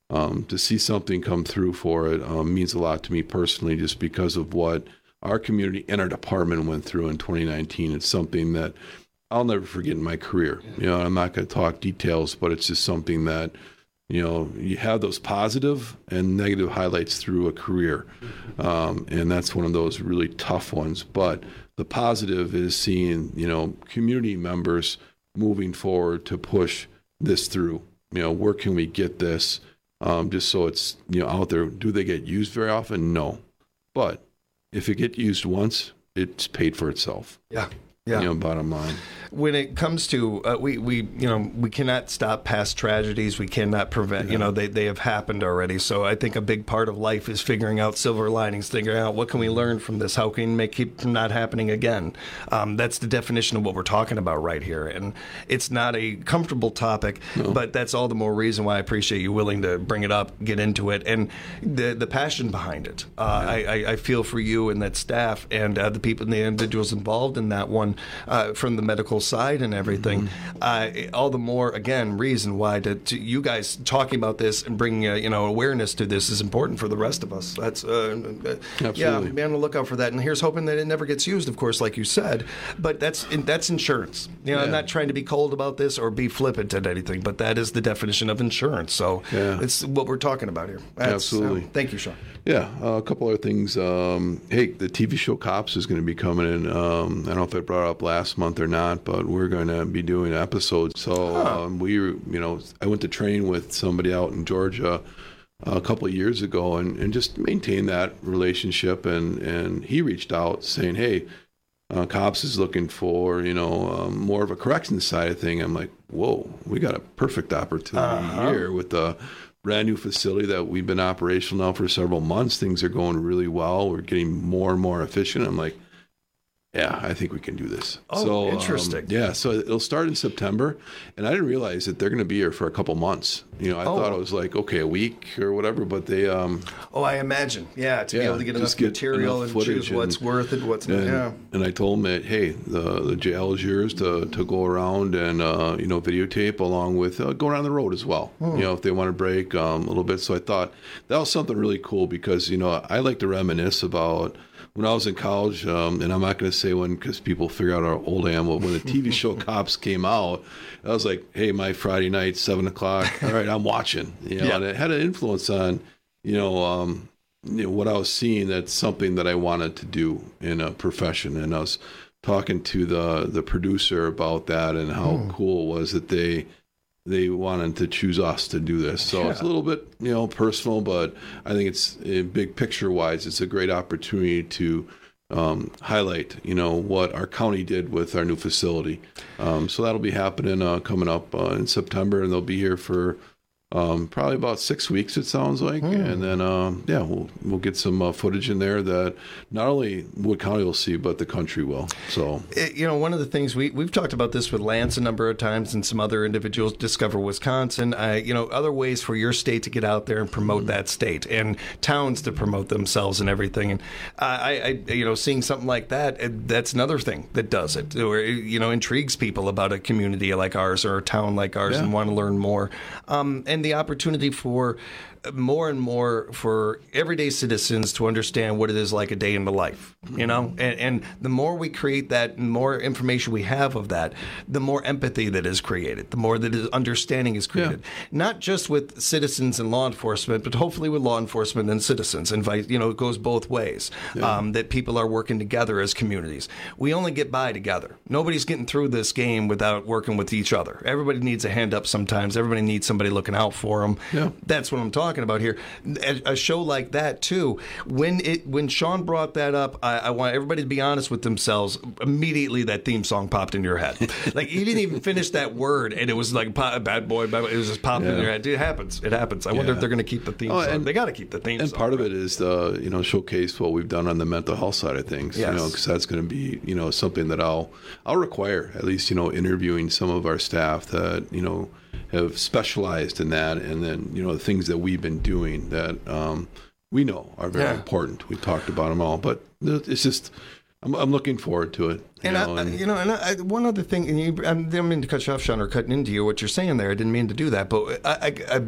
um, to see something come through for it um, means a lot to me personally, just because of what our community and our department went through in twenty nineteen. It's something that I'll never forget in my career. You know, I'm not going to talk details, but it's just something that, you know, you have those positive and negative highlights through a career. Um, and that's one of those really tough ones. But the positive is seeing, you know, community members moving forward to push this through. You know, where can we get this um, just so it's, you know, out there? Do they get used very often? No. But if it gets used once, it's paid for itself. Yeah. Yeah. You know, bottom line. When it comes to, uh, we, we, you know, we cannot stop past tragedies. We cannot prevent, yeah. you know, they, they have happened already. So I think a big part of life is figuring out silver linings, figuring out what can we learn from this? How can we make it from not happening again? Um, that's the definition of what we're talking about right here. And it's not a comfortable topic, no. but that's all the more reason why I appreciate you willing to bring it up, get into it, and the the passion behind it. Uh, yeah. I, I feel for you and that staff and uh, the people and the individuals involved in that one. Uh, from the medical side and everything, mm-hmm. uh, all the more, again, reason why to, to you guys talking about this and bringing uh, you know awareness to this is important for the rest of us. That's uh, Absolutely. Yeah, be on the lookout for that. And here's hoping that it never gets used, of course, like you said. But that's that's insurance. You know, yeah. I'm not trying to be cold about this or be flippant at anything, but that is the definition of insurance. So yeah. it's what we're talking about here. That's, Absolutely. Uh, thank you, Sean. Yeah, uh, a couple other things. Um, hey, the T V show Cops is going to be coming in. Um, I don't know if I brought it up last month or not, but we're going to be doing episodes. So huh. um, we, you know, I went to train with somebody out in Georgia a couple of years ago, and, and just maintain that relationship. And, and he reached out saying, "Hey, uh, Cops is looking for, you know, um, more of a corrections side of thing." I'm like, "Whoa, we got a perfect opportunity uh-huh. here with the brand new facility that we've been operational now for several months. Things are going really well. We're getting more and more efficient." I'm like, yeah, I think we can do this. Oh, so, interesting. Um, yeah, so it'll start in September, and I didn't realize that they're going to be here for a couple months. You know, I oh. thought it was like, okay, a week or whatever, but they... Um, oh, I imagine. Yeah, to yeah, be able to get enough get material enough and choose and, what's worth it, what's not. And, yeah. and I told them that, hey, the, the jail is yours to, to go around and, uh, you know, videotape along with uh, going on the road as well, hmm. you know, if they want to break um, a little bit. So I thought that was something really cool because, you know, I like to reminisce about... When I was in college, um, and I'm not going to say when because people figure out how old I am, but when the T V show Cops came out, I was like, hey, my Friday night, seven o'clock, all right, I'm watching. You know, yeah. And it had an influence on, you know, um, you know, what I was seeing. That's something that I wanted to do in a profession. And I was talking to the, the producer about that and how hmm. cool it was that they... they wanted to choose us to do this. So yeah. it's a little bit, you know, personal, but I think it's uh, big picture wise, it's a great opportunity to um, highlight, you know, what our county did with our new facility. Um, so that'll be happening uh, coming up uh, in September, and they'll be here for um, probably about six weeks, it sounds like. Hmm. And then, um, yeah, we'll we'll get some uh, footage in there that not only Wood County will see, but the country will. So, it, you know, one of the things we, we've talked about this with Lance a number of times and some other individuals, Discover Wisconsin, uh, you know, other ways for your state to get out there and promote mm-hmm. that state and towns to promote themselves and everything. And uh, I, I, you know, seeing something like that, it, that's another thing that does it, or, you know, intrigues people about a community like ours or a town like ours yeah. and want to learn more. Um, and the opportunity for more and more for everyday citizens to understand what it is like a day in the life, you know, and, and the more we create that, more information we have of that, the more empathy that is created, the more that is understanding is created, yeah. not just with citizens and law enforcement, but hopefully with law enforcement and citizens. And, you know, it goes both ways, yeah. um, that people are working together as communities. We only get by together. Nobody's getting through this game without working with each other. Everybody needs a hand up sometimes. Everybody needs somebody looking out for them. Yeah. That's what I'm talking about here. A, a show like that too. When it when Sean brought that up, I, I want everybody to be honest with themselves. Immediately, that theme song popped in your head. Like you didn't even finish that word, and it was like bad boy, bad boy. It was just popping yeah. in your head. It happens. It happens. I yeah. wonder if they're going to keep the theme oh, song. And, they got to keep the theme and song. And part of it is the you know showcase what we've done on the mental health side of things. Yes. You know, because that's going to be you know something that I'll I'll require at least you know interviewing some of our staff that you know. have specialized in that, and then you know the things that we've been doing that um, we know are very yeah. important. We talked about them all, but it's just I'm, I'm looking forward to it. You and, know, I, and you know, and I, one other thing, and you, I didn't mean to cut you off, Sean, or cutting into you what you're saying there. I didn't mean to do that, but I, I, I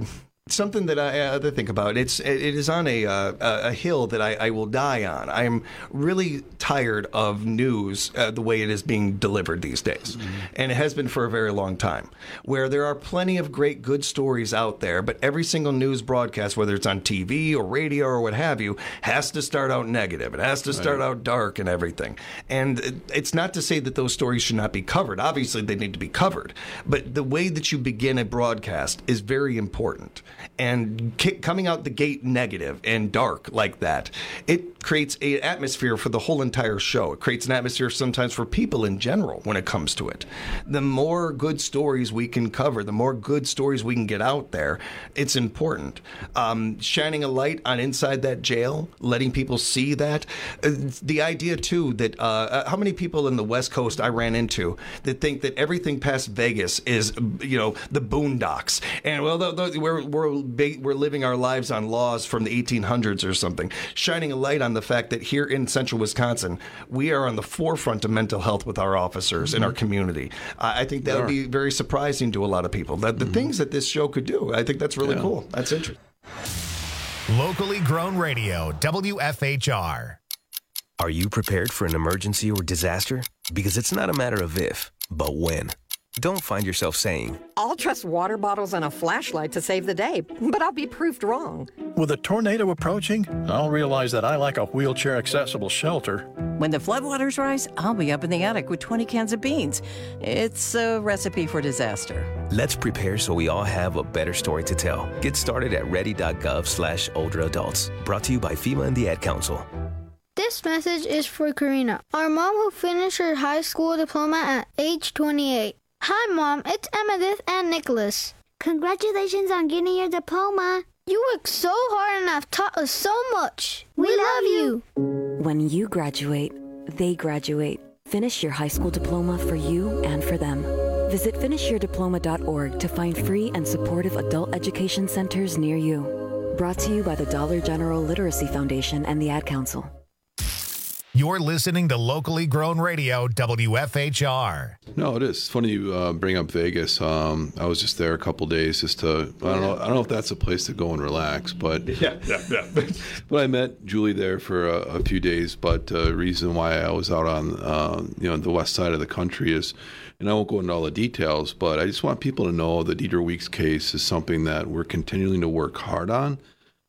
Something that I uh, think about, it's it is on a uh, a hill that I, I will die on. I am really tired of news uh, the way it is being delivered these days, mm-hmm. and it has been for a very long time, where there are plenty of great, good stories out there, but every single news broadcast, whether it's on T V or radio or what have you, has to start out negative. It has to start right. out dark and everything. And it's not to say that those stories should not be covered. Obviously, they need to be covered, but the way that you begin a broadcast is very important. And coming out the gate negative and dark like that, it creates an atmosphere for the whole entire show. It creates an atmosphere sometimes for people in general when it comes to it. The more good stories we can cover, the more good stories we can get out there, it's important. Um, shining a light on inside that jail, letting people see that. Uh, the idea, too, that uh, how many people in the West Coast I ran into that think that everything past Vegas is, you know, the boondocks. And, well, the, the, we're, we're, we're living our lives on laws from the eighteen hundreds or something. Shining a light on the fact that here in central Wisconsin, we are on the forefront of mental health with our officers mm-hmm. in our community. Uh, I think that would be very surprising to a lot of people. That the mm-hmm. things that this show could do, I think that's really yeah. cool. That's interesting. Locally grown radio, W F H R. Are you prepared for an emergency or disaster? Because it's not a matter of if, but when. Don't find yourself saying, I'll trust water bottles and a flashlight to save the day, but I'll be proved wrong. With a tornado approaching, I'll realize that I lack a wheelchair-accessible shelter. When the floodwaters rise, I'll be up in the attic with twenty cans of beans. It's a recipe for disaster. Let's prepare so we all have a better story to tell. Get started at ready.gov slash older adults. Brought to you by FEMA and the Ad Council. This message is for Karina, our mom who finished her high school diploma at age twenty-eight. Hi, Mom. It's Emmettith and Nicholas. Congratulations on getting your diploma. You worked so hard and have taught us so much. We, we love you. When you graduate, they graduate. Finish your high school diploma for you and for them. Visit finish your diploma dot org to find free and supportive adult education centers near you. Brought to you by the Dollar General Literacy Foundation and the Ad Council. You're listening to Locally Grown Radio, W F H R. No, it is. It's funny you uh, bring up Vegas. Um, I was just there a couple days just to, I don't know I don't know if that's a place to go and relax, but yeah, yeah, yeah. But I met Julie there for a, a few days, but the uh, reason why I was out on uh, you know the west side of the country is, and I won't go into all the details, but I just want people to know the Dieter Weeks case is something that we're continuing to work hard on.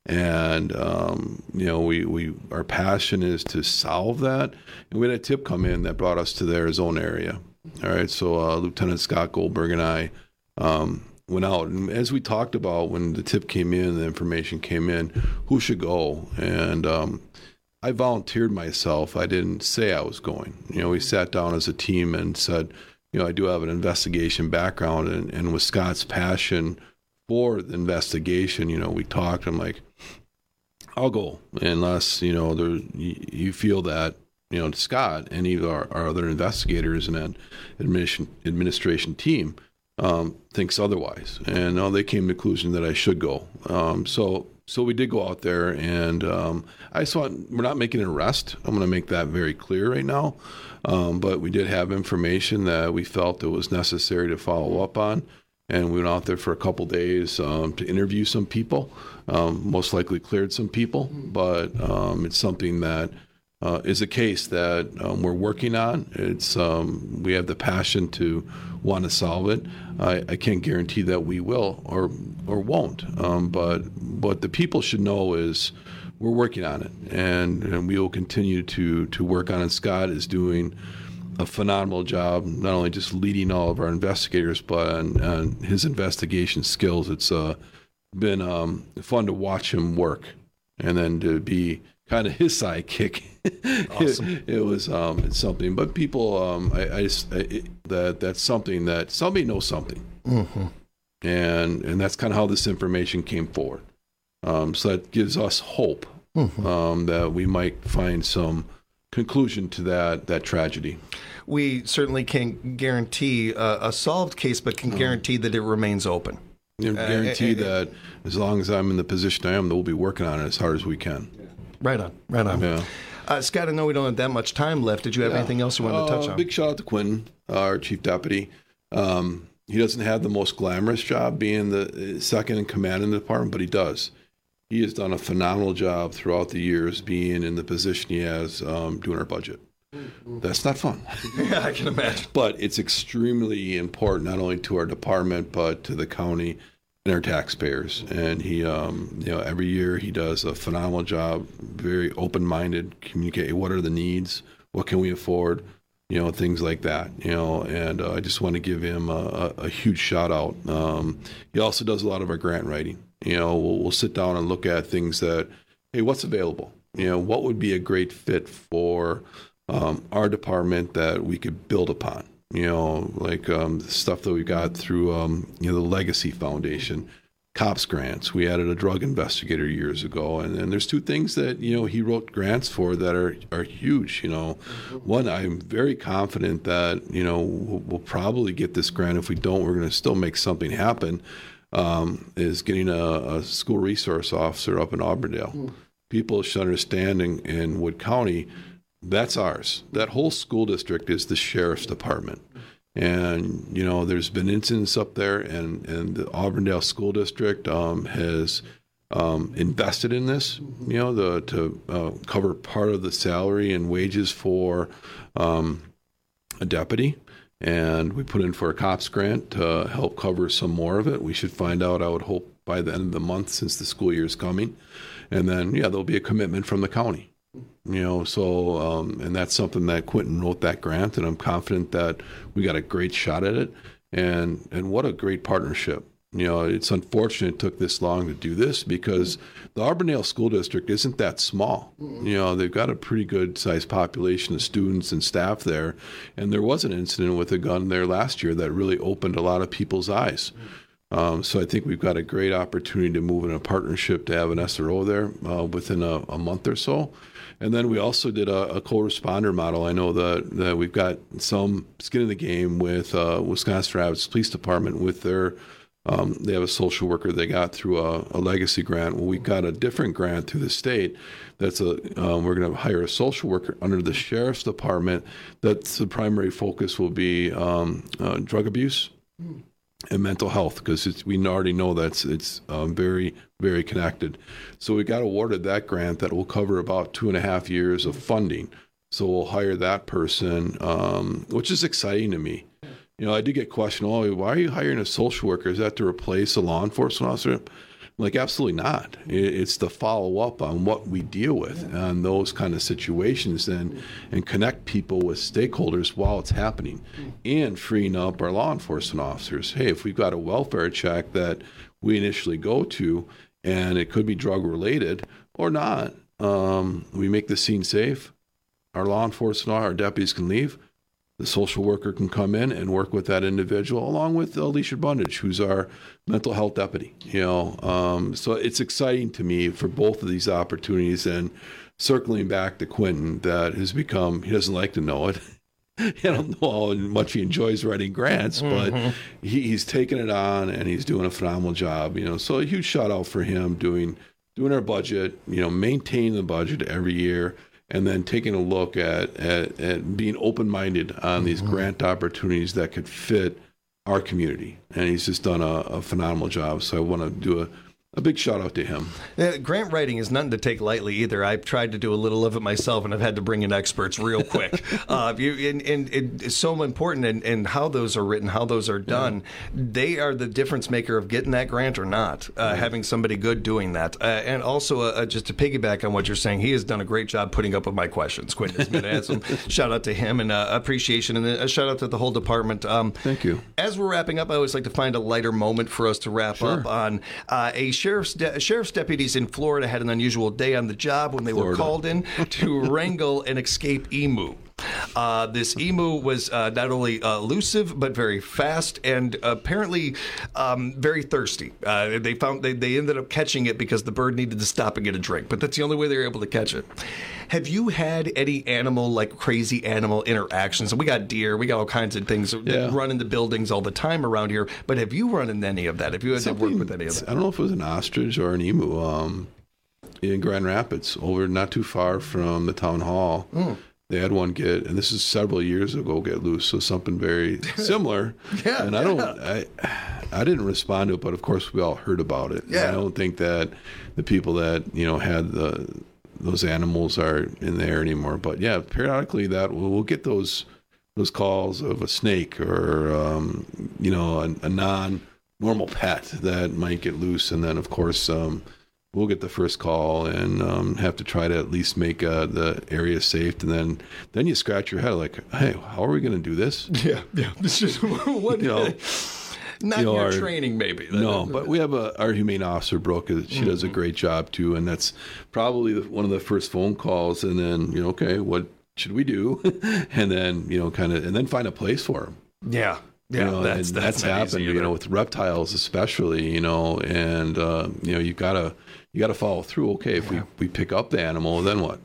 And, um, you know, we, we our passion is to solve that. And we had a tip come in that brought us to the Arizona area. All right. So uh, Lieutenant Scott Goldberg and I um, went out. And as we talked about when the tip came in, the information came in, who should go? And um, I volunteered myself. I didn't say I was going. You know, we sat down as a team and said, you know, I do have an investigation background. And, and with Scott's passion for the investigation, you know, we talked. I'm like, I'll go unless, you know, there, you feel that, you know, Scott, any of our, our other investigators and that administration, administration team um, thinks otherwise. And uh, they came to the conclusion that I should go. Um, so so we did go out there, and um, I just want, we're not making an arrest. I'm going to make that very clear right now. Um, but we did have information that we felt it was necessary to follow up on. And we went out there for a couple days um, to interview some people, um, most likely cleared some people, but um, it's something that uh, is a case that um, we're working on. It's um, we have the passion to want to solve it. I, I can't guarantee that we will or or won't, um, but what the people should know is we're working on it, and, and we will continue to to work on it. Scott is doing a phenomenal job, not only just leading all of our investigators, but on, on his investigation skills. It's uh, been um, fun to watch him work, and then to be kind of his sidekick. Awesome. it, it was um, it's something. But people, um, I, I just I, it, that that's something that somebody knows something, mm-hmm. and and that's kind of how this information came forward. Um, so that gives us hope mm-hmm. um, that we might find some conclusion to that that tragedy. We certainly can't guarantee a, a solved case, but can guarantee that it remains open. You know, guarantee uh, that as long as I'm in the position I am, that we'll be working on it as hard as we can. Right on, right on. Yeah. Uh, Scott, I know we don't have that much time left. Did you have yeah. anything else you wanted uh, to touch on? Big shout out to Quentin, our chief deputy. Um, he doesn't have the most glamorous job being the second in command in the department, but he does. He has done a phenomenal job throughout the years being in the position he has um, doing our budget. That's not fun. Yeah, I can imagine. But it's extremely important, not only to our department, but to the county and our taxpayers. And he, um, you know, every year he does a phenomenal job, very open-minded, communicate what are the needs, what can we afford, you know, things like that, you know, and uh, I just want to give him a, a, a huge shout out. Um, he also does a lot of our grant writing. You know, we'll, we'll sit down and look at things that, hey, what's available? You know, what would be a great fit for um, our department that we could build upon? You know, like um, the stuff that we got through, um, you know, the Legacy Foundation, COPS grants. We added a drug investigator years ago, and, and there's two things that, you know, he wrote grants for that are, are huge. You know, one, I'm very confident that, you know, we'll, we'll probably get this grant. If we don't, we're going to still make something happen. Um, is getting a, a school resource officer up in Auburndale. Mm. People should understand in, in Wood County, that's ours. That whole school district is the sheriff's department. And, you know, there's been incidents up there, and, and the Auburndale School District um, has um, invested in this, you know, the, to uh, cover part of the salary and wages for um, a deputy. And we put in for a COPS grant to help cover some more of it. We should find out, I would hope, by the end of the month, since the school year is coming. And then, yeah, there'll be a commitment from the county. You know, so, um, and that's something that Quentin wrote that grant, and I'm confident that we got a great shot at it. And and what a great partnership. You know, it's unfortunate it took this long to do this because the Auburndale School District isn't that small. You know, they've got a pretty good sized population of students and staff there. And there was an incident with a gun there last year that really opened a lot of people's eyes. Um, so I think we've got a great opportunity to move in a partnership to have an S R O there uh, within a, a month or so. And then we also did a, a co-responder model. I know that, that we've got some skin in the game with uh, Wisconsin Rapids Police Department with their Um, they have a social worker they got through a, a legacy grant. Well, we got a different grant through the state. That's a um, we're going to hire a social worker under the sheriff's department. That's the primary focus will be um, uh, drug abuse and mental health, because we already know that's it's um, very very connected. So we got awarded that grant that will cover about two and a half years of funding. So we'll hire that person, um, which is exciting to me. You know, I did get questioned, oh, why are you hiring a social worker? Is that to replace a law enforcement officer? I'm like, absolutely not. It's to follow up on what we deal with on those kind of situations and, and connect people with stakeholders while it's happening and freeing up our law enforcement officers. Hey, if we've got a welfare check that we initially go to and it could be drug related or not, um, we make the scene safe. Our law enforcement, our deputies can leave. The social worker can come in and work with that individual, along with Alicia Bundage, who's our mental health deputy. You know, um, so it's exciting to me for both of these opportunities. And circling back to Quentin, that has become, he doesn't like to know it. I don't know how much he enjoys writing grants, but mm-hmm. he, he's taken it on and he's doing a phenomenal job. You know, so a huge shout out for him doing doing our budget. You know, maintaining the budget every year. And then taking a look at, at, at being open-minded on these mm-hmm. grant opportunities that could fit our community. And he's just done a, a phenomenal job. So I want to do a, a big shout out to him. Yeah, grant writing is nothing to take lightly either. I've tried to do a little of it myself, and I've had to bring in experts real quick. uh, you, and, and it's so important in, in how those are written, how those are done. Yeah. They are the difference maker of getting that grant or not, uh, right. having somebody good doing that. Uh, and also, uh, just to piggyback on what you're saying, he has done a great job putting up with my questions. Quentin has been handsome. Shout out to him and uh, appreciation, and a shout out to the whole department. Um, Thank you. As we're wrapping up, I always like to find a lighter moment for us to wrap sure. up on. Uh, a sheriff's de- sheriff's deputies in Florida had an unusual day on the job when they Florida. were called in to wrangle an escaped emu. Uh, this emu was uh, not only uh, elusive but very fast and apparently um, very thirsty. Uh, they found they, they ended up catching it because the bird needed to stop and get a drink, but that's the only way they were able to catch it. Have you had any animal, like crazy animal interactions? We got deer, we got all kinds of things that yeah. run into buildings all the time around here, but have you run into any of that? Have you had Something, to work with any of that? I don't know if it was an ostrich or an emu um, in Grand Rapids, over not too far from the town hall. Mm. they had one get, and this is several years ago, get loose, so something very similar. yeah, and I yeah. don't, I, I didn't respond to it, but of course we all heard about it. Yeah. I don't think that the people that you know had the those animals are in there anymore. But yeah, periodically that we'll, we'll get those those calls of a snake or um, you know a, a non-normal pet that might get loose, and then of course. Um, We'll get the first call and um, have to try to at least make uh, the area safe, and then then you scratch your head like, hey, how are we going to do this? Yeah, yeah. This is what you know. Not you know, your our, training, maybe. No, but we have a, our humane officer, Brooke. She mm-hmm. does a great job too, and that's probably the, one of the first phone calls. And then you know, okay, what should we do? And then you know, kind of, and then find a place for them. Yeah. Yeah, you know, that's, and that's, that's happened. You know, with reptiles especially. You know, and uh, you know, you gotta you gotta follow through. Okay, if yeah. we, we pick up the animal, then what?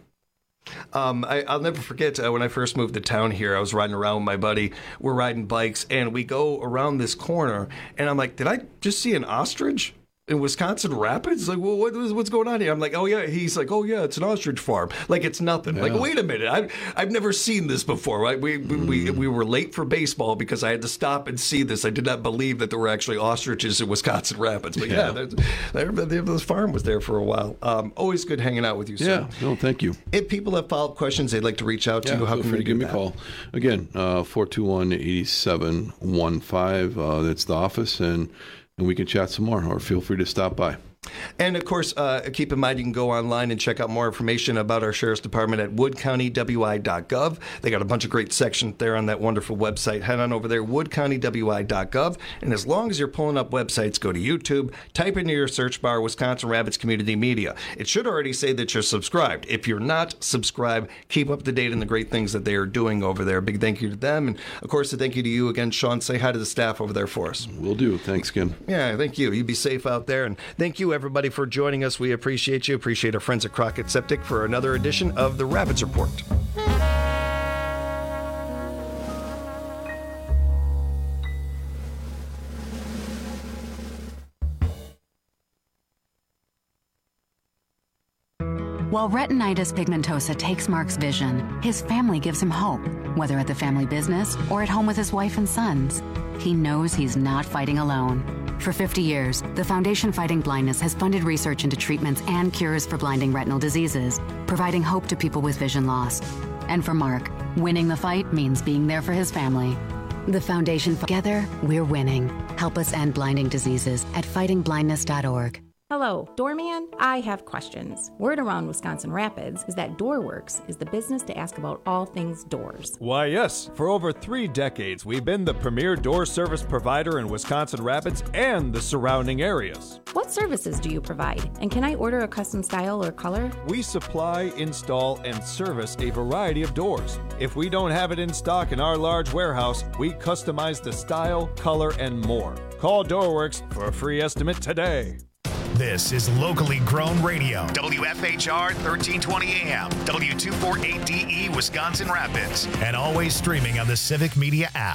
Um, I, I'll never forget uh, when I first moved to town here. I was riding around with my buddy. We're riding bikes, and we go around this corner, and I'm like, "Did I just see an ostrich in Wisconsin Rapids?" Like, well, what, what's going on here? I'm like, "Oh yeah." He's like, "Oh yeah, it's an ostrich farm." Like it's nothing. Yeah. Like, wait a minute, I've I've never seen this before. Right? We mm. we we were late for baseball because I had to stop and see this. I did not believe that there were actually ostriches in Wisconsin Rapids. But yeah, yeah this farm was there for a while. Um, always good hanging out with you, sir. Yeah, no, thank you. If people have follow-up questions, they'd like to reach out to yeah, you. How feel can free they to give do me that? a call again? Uh, four two one eight seven one five. Uh, that's the office, and and we can chat some more. Or feel free to stop by. And, of course, uh, keep in mind you can go online and check out more information about our Sheriff's Department at wood county w i dot gov. They got a bunch of great sections there on that wonderful website. Head on over there, wood county w i dot gov. And as long as you're pulling up websites, go to YouTube, type into your search bar Wisconsin Rapids Community Media. It should already say that you're subscribed. If you're not subscribed, keep up to date on the great things that they are doing over there. Big thank you to them. And, of course, a thank you to you again, Sean. Say hi to the staff over there for us. Will do. Thanks, Ken. Yeah, thank you. You be safe out there. And thank you, everybody, for joining us. We appreciate you. Appreciate our friends at Crockett Septic for another edition of the Rapids Report. While retinitis pigmentosa takes Mark's vision, his family gives him hope, whether at the family business or at home with his wife and sons. He knows he's not fighting alone. For fifty years, the Foundation Fighting Blindness has funded research into treatments and cures for blinding retinal diseases, providing hope to people with vision loss. And for Mark, winning the fight means being there for his family. The Foundation, together, we're winning. Help us end blinding diseases at fighting blindness dot org. Hello, Doorman. I have questions. Word around Wisconsin Rapids is that DoorWorks is the business to ask about all things doors. Why, yes. For over three decades, we've been the premier door service provider in Wisconsin Rapids and the surrounding areas. What services do you provide? And can I order a custom style or color? We supply, install, and service a variety of doors. If we don't have it in stock in our large warehouse, we customize the style, color, and more. Call DoorWorks for a free estimate today. This is locally grown radio. W F H R thirteen twenty A M, W two forty-eight D E, Wisconsin Rapids, and always streaming on the Civic Media app.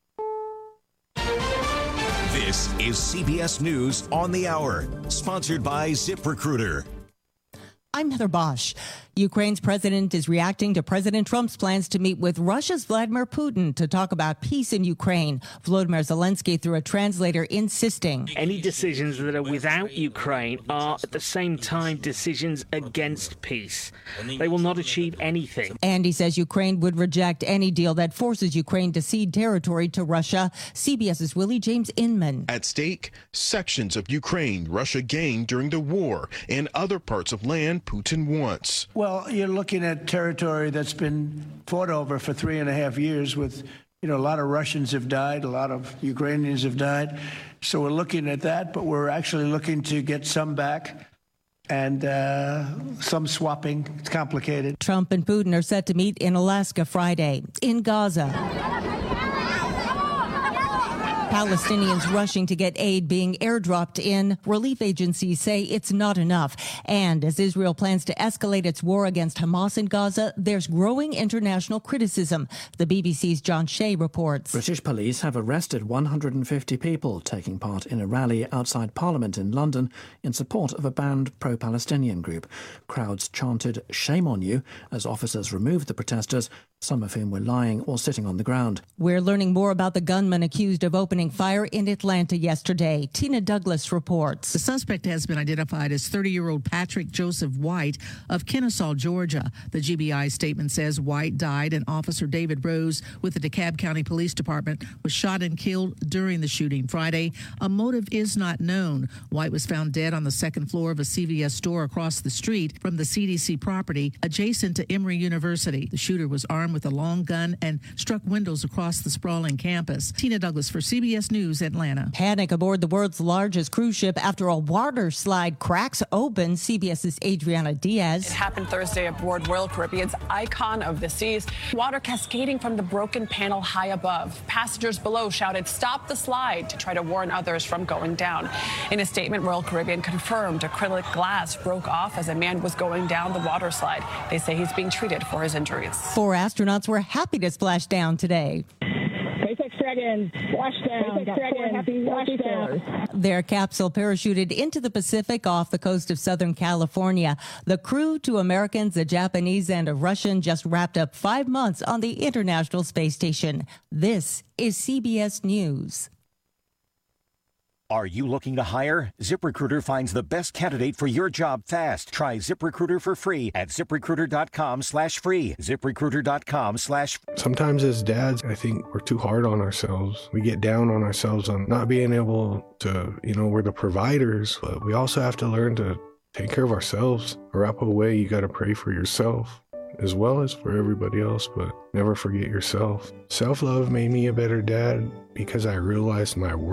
This is C B S News on the Hour, sponsored by ZipRecruiter. I'm Heather Bosch. Ukraine's president is reacting to President Trump's plans to meet with Russia's Vladimir Putin to talk about peace in Ukraine. Volodymyr Zelensky, through a translator, insisting any decisions that are without Ukraine are at the same time decisions against peace. They will not achieve anything. And he says Ukraine would reject any deal that forces Ukraine to cede territory to Russia. CBS's Willie James Inman. At stake, sections of Ukraine Russia gained during the war and other parts of land Putin wants. Well, you're looking at territory that's been fought over for three and a half years with, you know, a lot of Russians have died, a lot of Ukrainians have died. So we're looking at that, but we're actually looking to get some back and uh, some swapping. It's complicated. Trump and Putin are set to meet in Alaska Friday. In Gaza, Palestinians rushing to get aid being airdropped in. Relief agencies say it's not enough. And as Israel plans to escalate its war against Hamas in Gaza, there's growing international criticism. The B B C's John Shea reports. British police have arrested one hundred fifty people taking part in a rally outside Parliament in London in support of a banned pro-Palestinian group. Crowds chanted "Shame on you" as officers removed the protesters, some of whom were lying or sitting on the ground. We're learning more about the gunman accused of opening fire in Atlanta yesterday. Tina Douglas reports. The suspect has been identified as thirty-year-old Patrick Joseph White of Kennesaw, Georgia. The G B I statement says White died and Officer David Rose with the DeKalb County Police Department was shot and killed during the shooting Friday. A motive is not known. White was found dead on the second floor of a C V S store across the street from the C D C property adjacent to Emory University. The shooter was armed with a long gun and struck windows across the sprawling campus. Tina Douglas for C B S News, Atlanta. Panic aboard the world's largest cruise ship after a water slide cracks open. CBS's Adriana Diaz. It happened Thursday aboard Royal Caribbean's Icon of the Seas. Water cascading from the broken panel high above. Passengers below shouted, "Stop the slide," to try to warn others from going down. In a statement, Royal Caribbean confirmed acrylic glass broke off as a man was going down the water slide. They say he's being treated for his injuries. Four astronauts were happy to splash down today. SpaceX Dragon, splash down. SpaceX Dragon, happy splash down. Their capsule parachuted into the Pacific off the coast of Southern California. The crew, two Americans, a Japanese, and a Russian, just wrapped up five months on the International Space Station. This is C B S News. Are you looking to hire? ZipRecruiter finds the best candidate for your job fast. Try ZipRecruiter for free at ZipRecruiter.com slash free. ZipRecruiter.com slash Sometimes as dads, I think we're too hard on ourselves. We get down on ourselves on not being able to, you know, we're the providers, but we also have to learn to take care of ourselves. Wrap away, you got to pray for yourself as well as for everybody else, but never forget yourself. Self-love made me a better dad because I realized my worth.